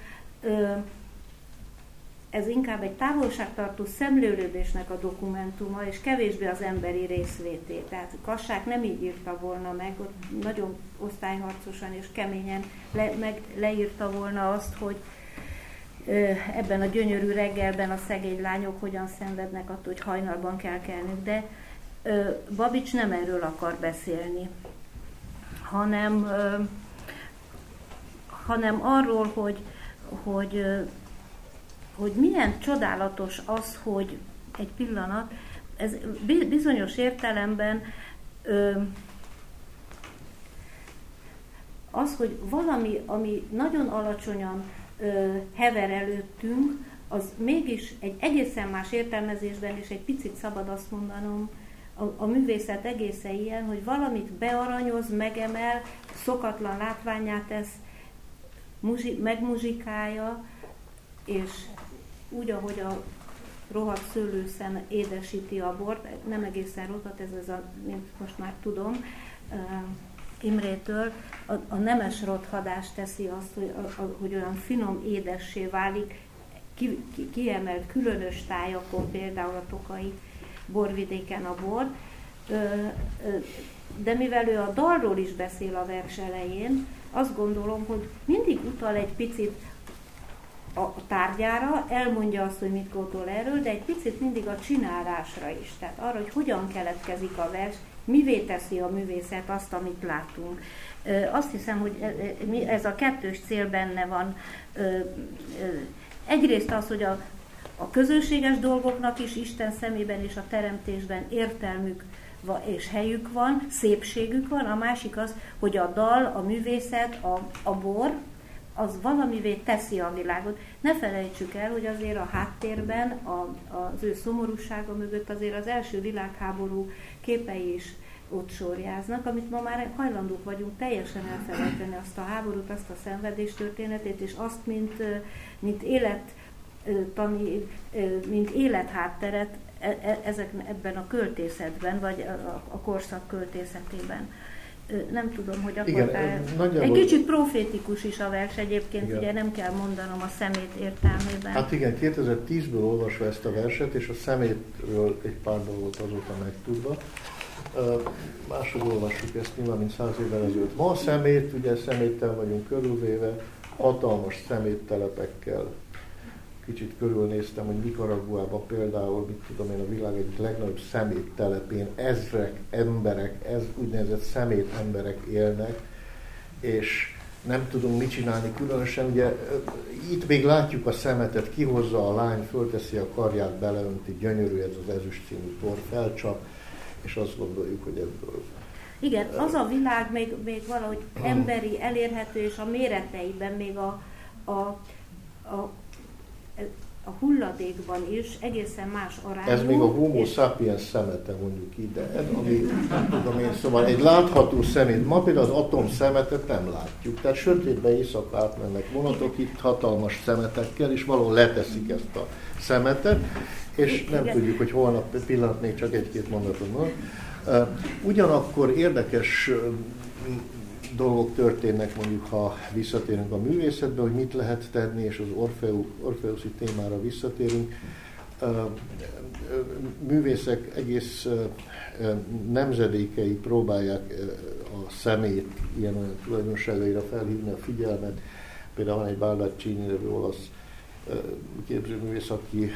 ez inkább egy távolságtartó szemlélődésnek a dokumentuma, és kevésbé az emberi részvété. Tehát Kassák nem így írta volna meg, ott nagyon osztályharcosan és keményen leírta volna azt, hogy ebben a gyönyörű reggelben a szegény lányok hogyan szenvednek attól, hogy hajnalban kell kelnünk. De Babics nem erről akar beszélni, hanem arról, hogy milyen csodálatos az, hogy egy pillanat, ez bizonyos értelemben az, hogy valami, ami nagyon alacsonyan hever előttünk, az mégis egy egészen más értelmezésben, és egy picit szabad azt mondanom, a művészet egészen ilyen, hogy valamit bearanyoz, megemel, szokatlan látvánnyá tesz, megmuzsikálja, és úgy, ahogy a rohadt szőlőszem édesíti a bort, nem egészen rohadt, ez a, mint most már tudom, Imrétől, a nemes rothadás teszi azt, hogy olyan finom édessé válik, kiemelt különös tájakon, például a tokai borvidéken a bor, de mivel ő a dalról is beszél a vers elején, azt gondolom, hogy mindig utal egy picit a tárgyára, elmondja azt, hogy mit gondol erről, de egy picit mindig a csinálásra is. Tehát arra, hogy hogyan keletkezik a vers, mivé teszi a művészet azt, amit látunk. Azt hiszem, hogy ez a kettős cél benne van. Egyrészt az, hogy a közönséges dolgoknak is Isten szemében és a teremtésben értelmük és helyük van, szépségük van, a másik az, hogy a dal, a művészet, a bor, az valamivé teszi a világot. Ne felejtsük el, hogy azért a háttérben, az ő szomorúsága mögött azért az első világháború képei is ott sorjáznak, amit ma már hajlandók vagyunk teljesen elfelejteni, azt a háborút, azt a szenvedés történetét, és azt, mint mint élethátteret ebben a költészetben, vagy a korszak költészetében. Nem tudom, hogy akartál. Egy kicsit profétikus is a vers egyébként, igen. Ugye nem kell mondanom a szemét értelmében. Hát igen, 2010-ből olvasva ezt a verset, és a szemétről egy pár dolgot azóta megtudva. Máshogy olvassuk ezt nyilván, mint 100 évvel ezelőtt. Ma a szemét, ugye szeméttel vagyunk körülvéve, hatalmas szeméttelepekkel. Kicsit körülnéztem, hogy Nicaraguában például, mit tudom én, a világ egyik legnagyobb szeméttelepén ezrek emberek, úgynevezett szemétemberek élnek, és nem tudunk mit csinálni különösen. Ugye itt még látjuk a szemetet, kihozza a lány, fölteszi a karját, beleönti, gyönyörű ez az ezüst színű por, felcsap, és azt gondoljuk, hogy ebből... Igen, az a világ még valahogy emberi, elérhető, és a méreteiben még a hulladékban is egészen más arányú. Ez még a homo sapiens szemete, mondjuk ide, ami, nem tudom én, szóval egy látható szemét. Ma például az atom szemetet nem látjuk, tehát sötétbe éjszaka átmennek vonatok itt hatalmas szemetekkel, és valahol leteszik ezt a szemetet, és nem tudjuk, hogy holnap pillanat még csak egy-két mondaton van. Ugyanakkor érdekes dolgok történnek, mondjuk, ha visszatérünk a művészetbe, hogy mit lehet tenni, és az orfeuszi témára visszatérünk. Művészek egész nemzedékei próbálják a szemét ilyen-olyan tulajdonságaira felhívni a figyelmet. Például van egy Baldaccini nevű olasz képzőművész, aki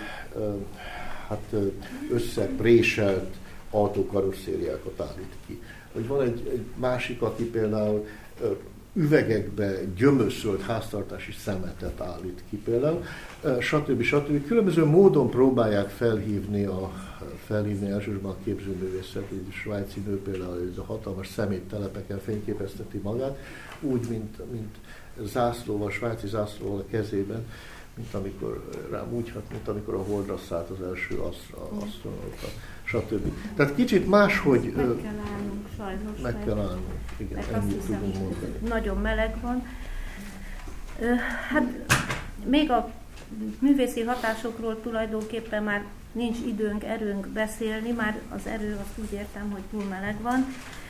összepréselt autókarosszériákat állít ki. Vagy van egy másik, aki például üvegekbe gyömöszölt háztartási szemetet állít ki például, stb. Különböző módon próbálják felhívni elsősorban a képzőművészet, egy svájci nő például, ez a hatalmas szeméttelepeken fényképezteti magát, úgy, mint zászlóval, svájci zászlóval a kezében, mint amikor amikor a Holdra szállt az első asztronauta, stb. Tehát kicsit máshogy... Meg kell állnunk, sajnos. Meg kell állnunk, igen, ennyit tudunk mondani. Nagyon meleg van. Hát még a művészi hatásokról tulajdonképpen már nincs időnk, erőnk beszélni, már az erő, azt úgy értem, hogy túl meleg van.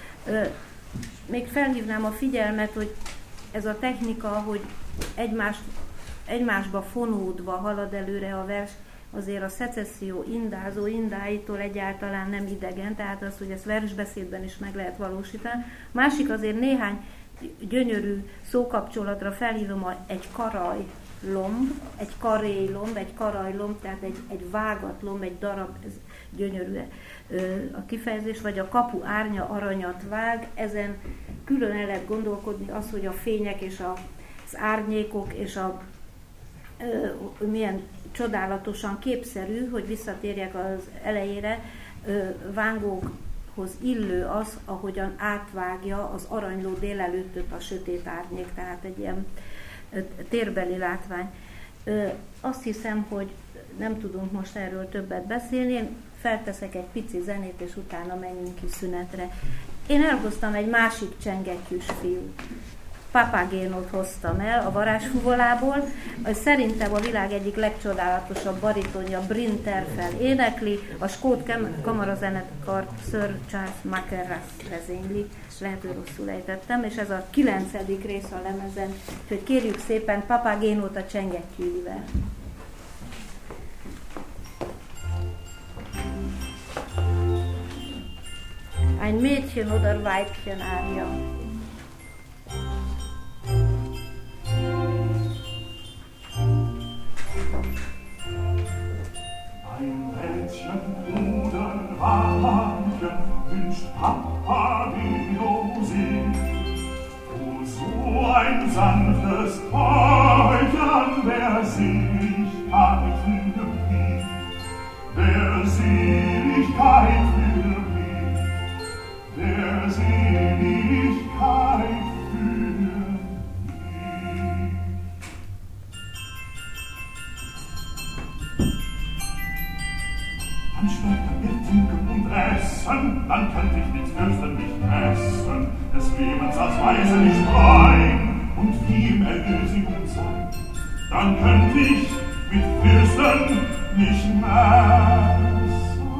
Még felhívnám a figyelmet, hogy ez a technika, hogy egymásba fonódva halad előre a vers, azért a szecesszió indázó indáitól egyáltalán nem idegen, tehát az, hogy ezt versbeszédben is meg lehet valósítani. Másik azért néhány gyönyörű szókapcsolatra felhívom egy karajlomb, egy karélomb, egy karajlomb, tehát egy vágat lomb, egy darab, ez gyönyörű a kifejezés, vagy a kapu árnya aranyat vág, ezen külön el lehet gondolkodni az, hogy a fények és az árnyékok és milyen csodálatosan képszerű, hogy visszatérjek az elejére, Van Goghhoz illő az, ahogyan átvágja az aranyló délelőttöt a sötét árnyék, tehát egy ilyen térbeli látvány. Azt hiszem, hogy nem tudunk most erről többet beszélni, én felteszek egy pici zenét, és utána menjünk ki szünetre. Én elhoztam egy másik csengettyűs fiút. Papagénót hoztam el a varázsfuvolából, szerintem a világ egyik legcsodálatosabb baritonja Bryn Terfel énekli, a skót kamarazenekar Sir Charles Mackerras vezényli, lehet, hogy rosszul ejtettem, és ez a 9. rész a lemezen, úgyhogy kérjük szépen Papagénót a csengettyűivel. Ein Mädchen oder Weibchen Aria. Ein Mädchen oder Weibchen wünscht Papageno sie. O so ein sanftes Bäuchchen, wer Seligkeit für mich, wer Seligkeit für mich, wer Seligkeit für mich. Dann schmeckt mir Trinken und Essen, dann könnt ich mit Fürsten nicht messen, des Lebens als Weise nicht rein, und wie im Erlösung sein. Dann könnt ich mit Fürsten mich messen,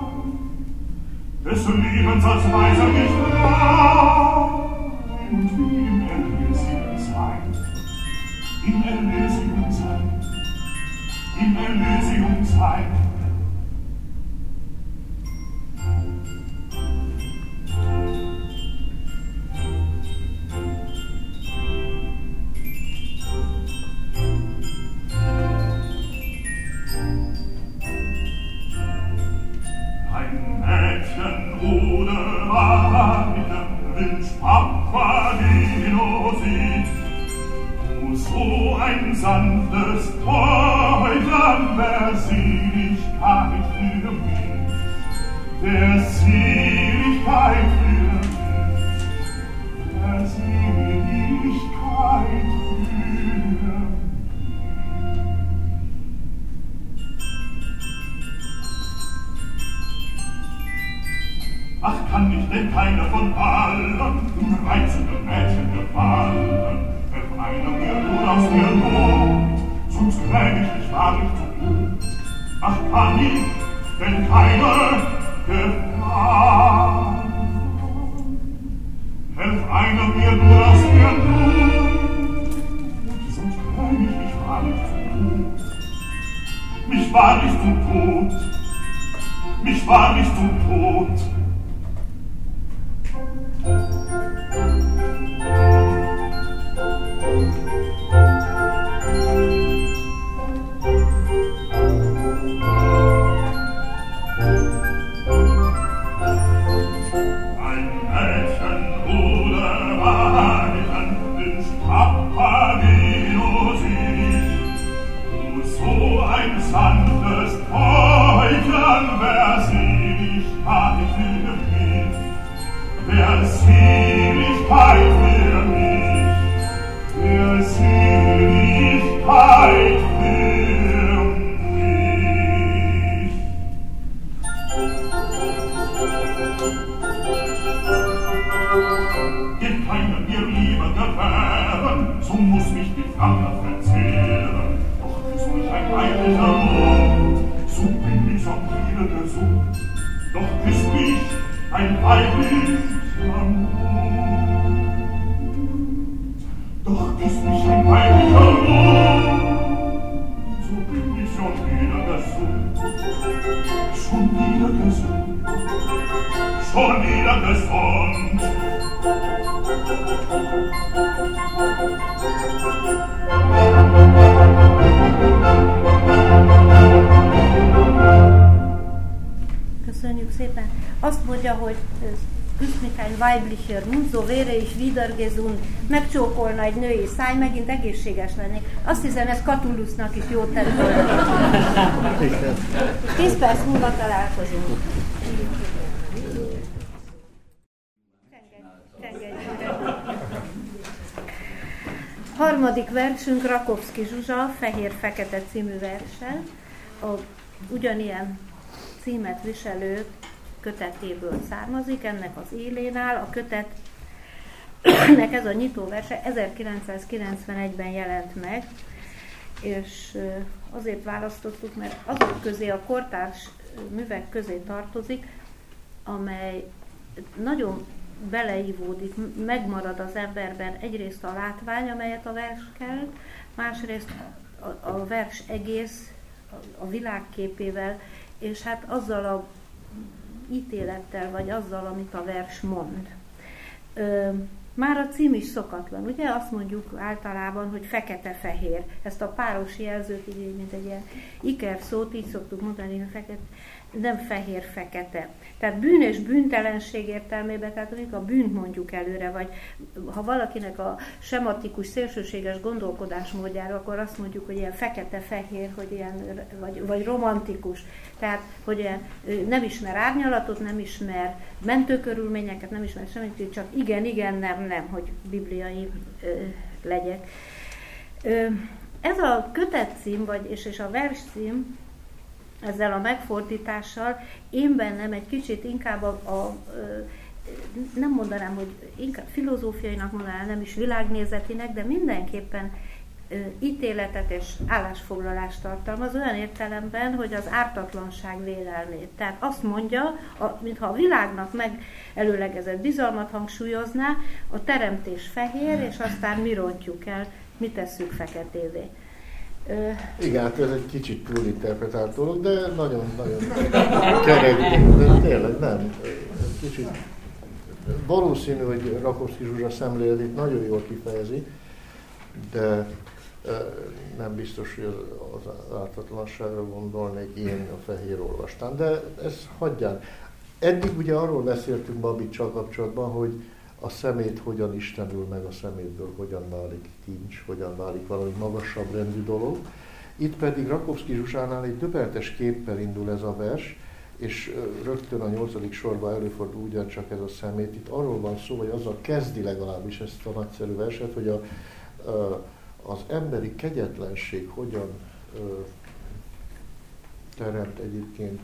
des Lebens als Weiser mich frei, und wie im Erlösung sein, im Erlösung sein, im Erlösung sein. Ohne Weiden wünscht Papageno sich, wo so ein sanftes Träumen der Seligkeit für mich, der Seligkeit für mich, der Seligkeit für mich. Ach, kann ich denn keiner von allen reizenden Mädchen gefallen, wenn einer mir nur aus mir lohnt, sonst kräg ich mich wahrlich zu gut. Ach, kann ich denn keiner gefallen, helf einer mir nur aus mir lohnt, sonst kräg ich mich wahrlich zu gut. Mich wahrlich zum Tod, mich wahrlich zum Tod. Sanftes Träumen, wer Seligkeit für mich, wer Seligkeit für mich, wer Seligkeit für mich. Gibt keiner mir lieber gewähren, so muss mich die Flamme verzehren. Ein heiliger Mond, so bin ich am Himmel gesund, doch küsst mich ein heiliger Mond. Doch küsst mich ein heiliger Mond, so bin ich schon wieder gesund, schon wieder gesund, schon wieder gesund. Köszönjük szépen. Azt mondja, hogy küsst mich ein weiblicher Mund, so wäre ich wieder gesund. Megcsókolna egy női száj, megint egészséges lennék. Azt hiszem, ez Catulusnak is jót tett volna. 10 perc múlva találkozunk. Harmadik versünk Rakovszky Zsuzsa, Fehér-fekete című verssel. Ugyanilyen címet viselő kötetéből származik, ennek az élén áll. A kötetnek ez a nyitóverse 1991-ben jelent meg, és azért választottuk, mert azok közé, a kortárs művek közé tartozik, amely nagyon beleívódik, megmarad az emberben egyrészt a látvány, amelyet a vers kelt, másrészt a vers egész, a világképével, és hát azzal a ítélettel, vagy azzal, amit a vers mond. Már a cím is szokatlan, ugye? Azt mondjuk általában, hogy fekete-fehér. Ezt a páros jelzőt, így, mint egy ilyen ikerszót, így szoktuk mondani, hogy fekete, nem fehér-fekete. Tehát bűn és bűntelenség értelmében, tehát amikor a bűnt mondjuk előre, vagy ha valakinek a sematikus, szélsőséges gondolkodásmódjára, akkor azt mondjuk, hogy ilyen fekete-fehér, hogy ilyen, vagy romantikus. Tehát, hogy ilyen, nem ismer árnyalatot, nem ismer mentőkörülményeket, nem ismer semmit, csak igen, igen, nem, nem, hogy bibliai legyek. Ez a kötetcím, és a verscím, ezzel a megfordítással én bennem egy kicsit inkább nem mondanám, hogy inkább filozófiainak mondanám, nem is világnézetinek, de mindenképpen ítéletet és állásfoglalást tartalmaz olyan értelemben, hogy az ártatlanság vélelmét. Tehát azt mondja, mintha a világnak megelőlegezett bizalmat hangsúlyozná, a teremtés fehér, és aztán mi rontjuk el, mi tesszük feketévé. Igen, hát ez egy kicsit túlinterpretált dolog, de nagyon-nagyon kerek, de tényleg nem. Kicsit valószínű, hogy Rakowski Zsuzsa szemléletét nagyon jól kifejezi, de nem biztos, hogy az ártatlanságra gondolnék én a fehér olvastán, de ezt hagyján. Eddig ugye arról beszéltünk Babicsal kapcsolatban, hogy a szemét hogyan istenül meg, a szemétből hogyan válik kincs, hogyan válik valami magasabb rendű dolog. Itt pedig Rakowski Zsuzsánál egy döbbenetes képpel indul ez a vers, és rögtön a 8. sorban előfordul ugyancsak ez a szemét. Itt arról van szó, hogy azzal kezdi legalábbis ezt a nagyszerű verset, hogy az emberi kegyetlenség hogyan teremt egyébként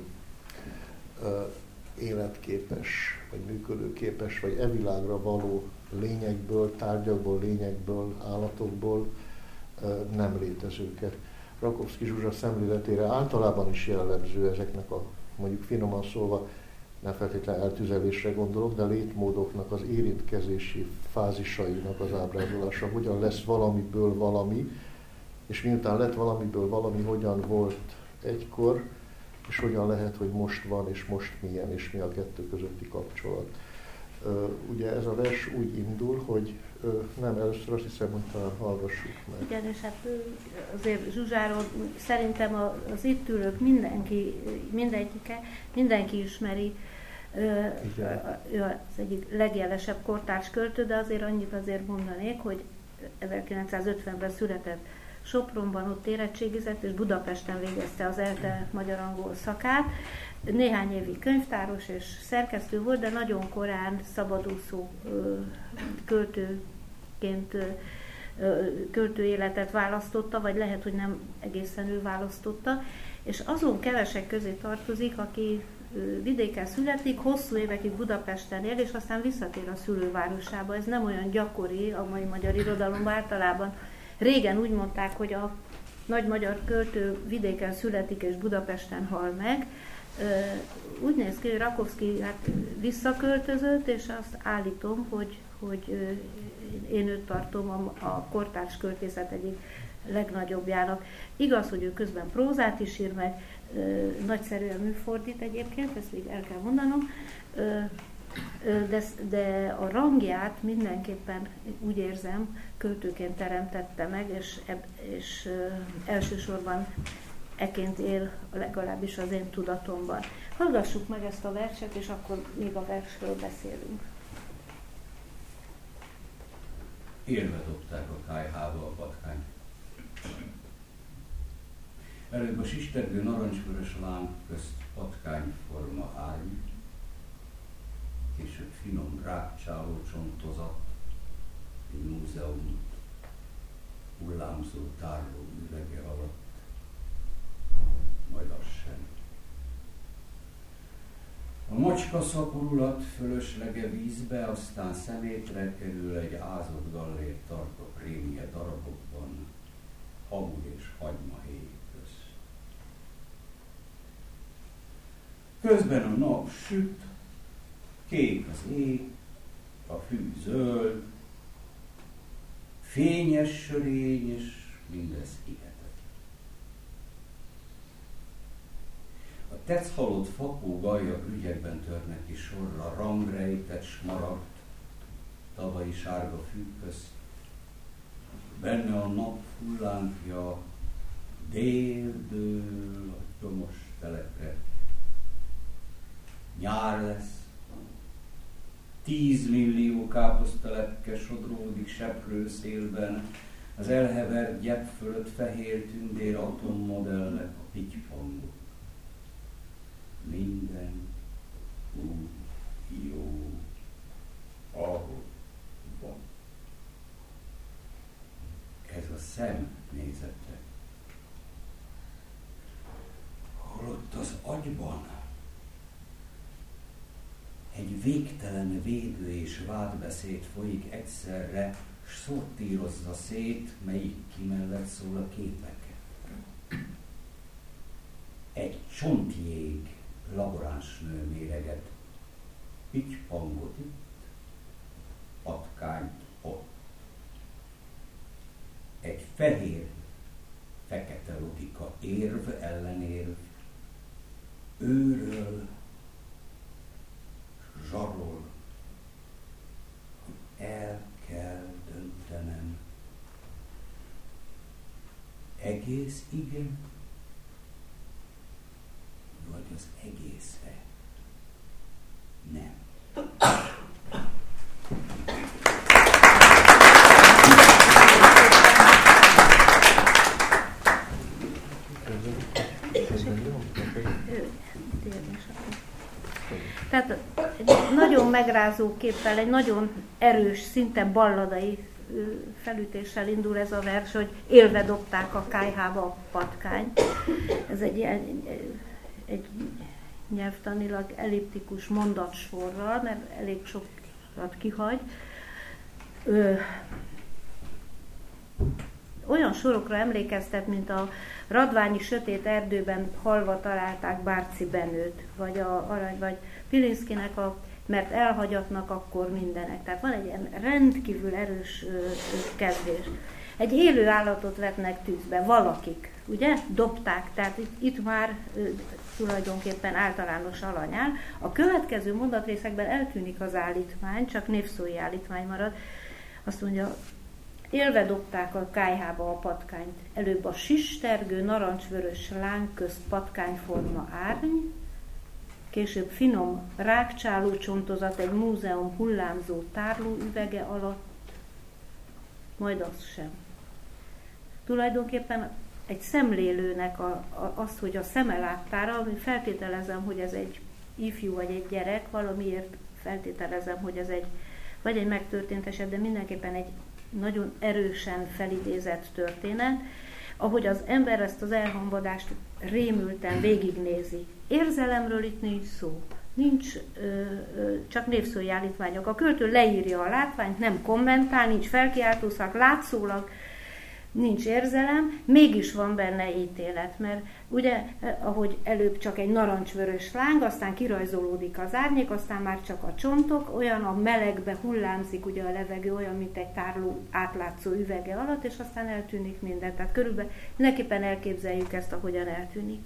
életképes, vagy működőképes, vagy evilágra való lényekből, tárgyakból, lényekből, állatokból nem létezőket. Rakowski Zsuzsa szemléletére általában is jellemző ezeknek a, mondjuk finoman szólva, nem feltétlenül eltüzelésre gondolok, de létmódoknak az érintkezési fázisainak az ábrázolása, hogyan lesz valamiből valami, és miután lett valamiből valami, hogyan volt egykor, és hogyan lehet, hogy most van, és most milyen, és mi a kettő közötti kapcsolat. Ugye ez a vers úgy indul, hogy nem, először azt hiszem, hogy talán hallgassuk meg. Igen, és hát azért Zsuzsáról szerintem az itt ülők mindenki ismeri, ő az egyik legjelesebb kortárs költő, de azért annyit azért mondanék, hogy 1950-ben született Sopronban, ott érettségizett, és Budapesten végezte az ELTE magyar-angol szakát. Néhány évig könyvtáros és szerkesztő volt, de nagyon korán szabadúszó költő életet választotta, vagy lehet, hogy nem egészen ő választotta, és azon kevesek közé tartozik, aki vidéken születik, hosszú évekig Budapesten él, és aztán visszatér a szülővárosába. Ez nem olyan gyakori a mai magyar irodalomban, általában régen úgy mondták, hogy a nagy magyar költő vidéken születik és Budapesten hal meg. Úgy néz ki, hogy Rakowski visszaköltözött, és azt állítom, hogy én őt tartom a kortárs költészet egyik legnagyobbjának. Igaz, hogy ő közben prózát is ír meg, nagyszerűen műfordít egyébként, ezt még el kell mondanom, de a rangját mindenképpen úgy érzem, költőként teremtette meg, és elsősorban eként él legalábbis az én tudatomban. Hallgassuk meg ezt a verset, és akkor még a versről beszélünk. Élve dobták a kályhába a patkányt. Előbb a sistergő narancsvörös láng közt patkányforma árny, később finom rákcsáló csontozat, egy múzeum hullámzó tárló ürege alatt, majd az sem. A macska szaporulat fölöslege vízbe, aztán szemétre kerül egy ázott gallér tarka prémie darabokban, hamu és hagymahéj közt. Közben a nap süt, kék az ég, a fű zöld, fényes sörény, és mindez hihetetlen. A tetszhalott fakó gajjak ügyekben törnek ki sorra, rangrejtett smaragd, tavalyi sárga fű közt. Benne a nap hullámja, dél dől a gyomos telepre. Nyár lesz, 10 millió káposztalepke sodródik seprő szélben, az elhevert gyep fölött fehér tündér atommodellnek a pitypangok. Minden úgy jó, ahogy van. Ez a szem nézete. Holott az agyban egy végtelen védő és vádbeszéd folyik egyszerre, sortírozza szét, melyik ki mellett szól a képeket. Egy csontjég laboránsnő méreget, pitypangot itt, patkányt ott. Egy fehér, fekete logika, érv ellenérv, őről, zsarol, hogy el kell döntenem. Egész igen, vagy az egészre nem. Tehát egy nagyon megrázó képpel, egy nagyon erős, szinte balladai felütéssel indul ez a vers, hogy élve dobták a kályhába a patkányt. Ez egy nyelvtanilag elliptikus mondatsorral, mert elég sokat kihagy. Olyan sorokra emlékeztet, mint a radványi sötét erdőben halva találták Bárci Benőt, vagy Pilinszkinek mert elhagyatnak akkor mindenek. Tehát van egy ilyen rendkívül erős kezdés. Egy élő állatot vetnek tűzbe, valakik, ugye? Dobták, tehát itt már tulajdonképpen általános alany áll. A következő mondatrészekben eltűnik az állítmány, csak névszói állítmány marad. Azt mondja, élve dobták a kályhába a patkányt. Előbb a sistergő narancsvörös láng közt patkányforma árny, később finom rákcsáló csontozat egy múzeum hullámzó tárlóüvege alatt, majd az sem. Tulajdonképpen egy szemlélőnek az, hogy a szeme láttára, ami feltételezem, hogy ez egy ifjú vagy egy gyerek, valamiért feltételezem, hogy ez vagy egy megtörtént eset, de mindenképpen egy nagyon erősen felidézett történet, ahogy az ember ezt az elhamvadást rémülten végignézi. Érzelemről itt nincs szó, nincs csak névszói állítványok. A költő leírja a látványt, nem kommentál, nincs felkiáltószak, látszólag nincs érzelem, mégis van benne ítélet, mert ugye, ahogy előbb csak egy narancsvörös láng, aztán kirajzolódik az árnyék, aztán már csak a csontok, olyan a melegbe hullámzik ugye a levegő, olyan, mint egy tárló átlátszó üvege alatt, és aztán eltűnik minden. Tehát körülbelül mindenképpen elképzeljük ezt, ahogyan eltűnik.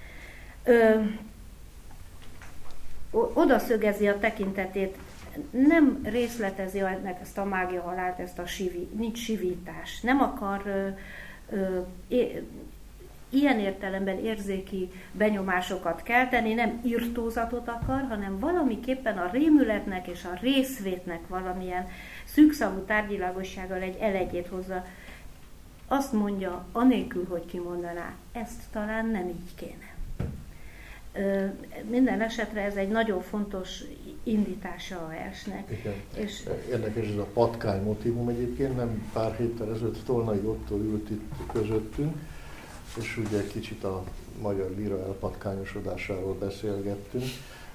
Oda szögezi a tekintetét, nem részletezi ennek ezt a mágia halált, nincs sivítás. Nem akar ilyen értelemben érzéki benyomásokat kelteni, nem irtózatot akar, hanem valamiképpen a rémületnek és a részvétnek valamilyen szűkszavú tárgyiлагossággal egy elegyét hozza. Azt mondja, anélkül, hogy kimondaná, ezt talán nem így kéne. Minden esetre ez egy nagyon fontos indítása a versnek. És érdekes ez a patkány motívum egyébként, nem pár héttel ezelőtt Tolnai Otto ült itt közöttünk, és ugye kicsit a magyar líra elpatkányosodásáról beszélgettünk.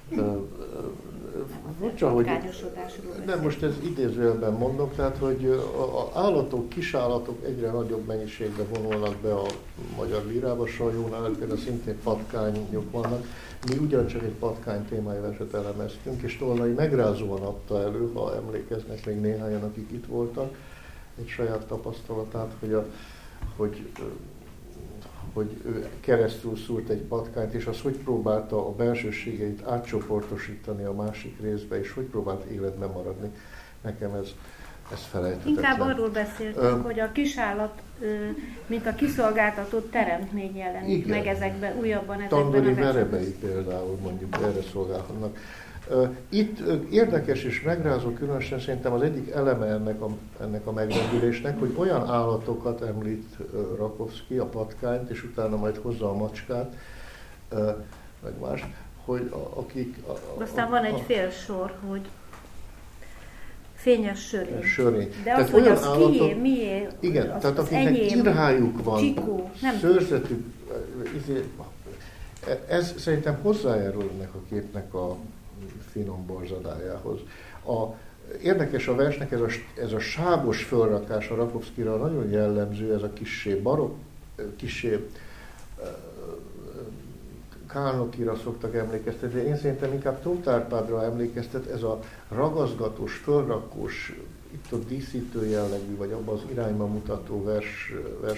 Furcsa, hogy nem most ez idézőjelben mondom, tehát hogy az állatok, kisállatok egyre nagyobb mennyiségben vonulnak be a magyar lírába, Sajónál például szintén patkányok vannak. Mi ugyancsak egy patkány témájú verset elemeztünk, és Tolnai megrázóan adta elő, ha emlékeznek még néhányan, akik itt voltak, egy saját tapasztalatát, hogy ő keresztül szúrt egy patkányt, és az hogy próbálta a belsőségeit átcsoportosítani a másik részbe, és hogy próbált életben maradni. Nekem ez felejthetetlen. Inkább arról beszéltünk, hogy a kisállat, mint a kiszolgáltatott teremtmény jelenik meg ezekben, újabban ezekben Tandori verebei például mondjuk erre szolgálhatnak. Itt érdekes és megrázó, különösen szerintem az egyik eleme ennek a megrendülésnek, hogy olyan állatokat említ Rakovszky, a patkányt, és utána majd hozza a macskát, meg más, hogy akik... Aztán van egy fél sor, hogy fényes sörény. De tehát az, hogy az kié, mié, igen, az, tehát az akiknek enyém, írhájuk van, csikó, szőrzetük, ez szerintem hozzájárul ennek a képnek a finom borzadájához. Érdekes a versnek ez a sábos fölrakás a Rakovszkira nagyon jellemző, ez a kissé barokk, kissé Kálnokira szoktak emlékeztetni, de én szerintem inkább Tóth Árpádra emlékeztet, ez a ragaszgatós, fölrakós, itt a díszítő jellegű, vagy abban az irányba mutató vers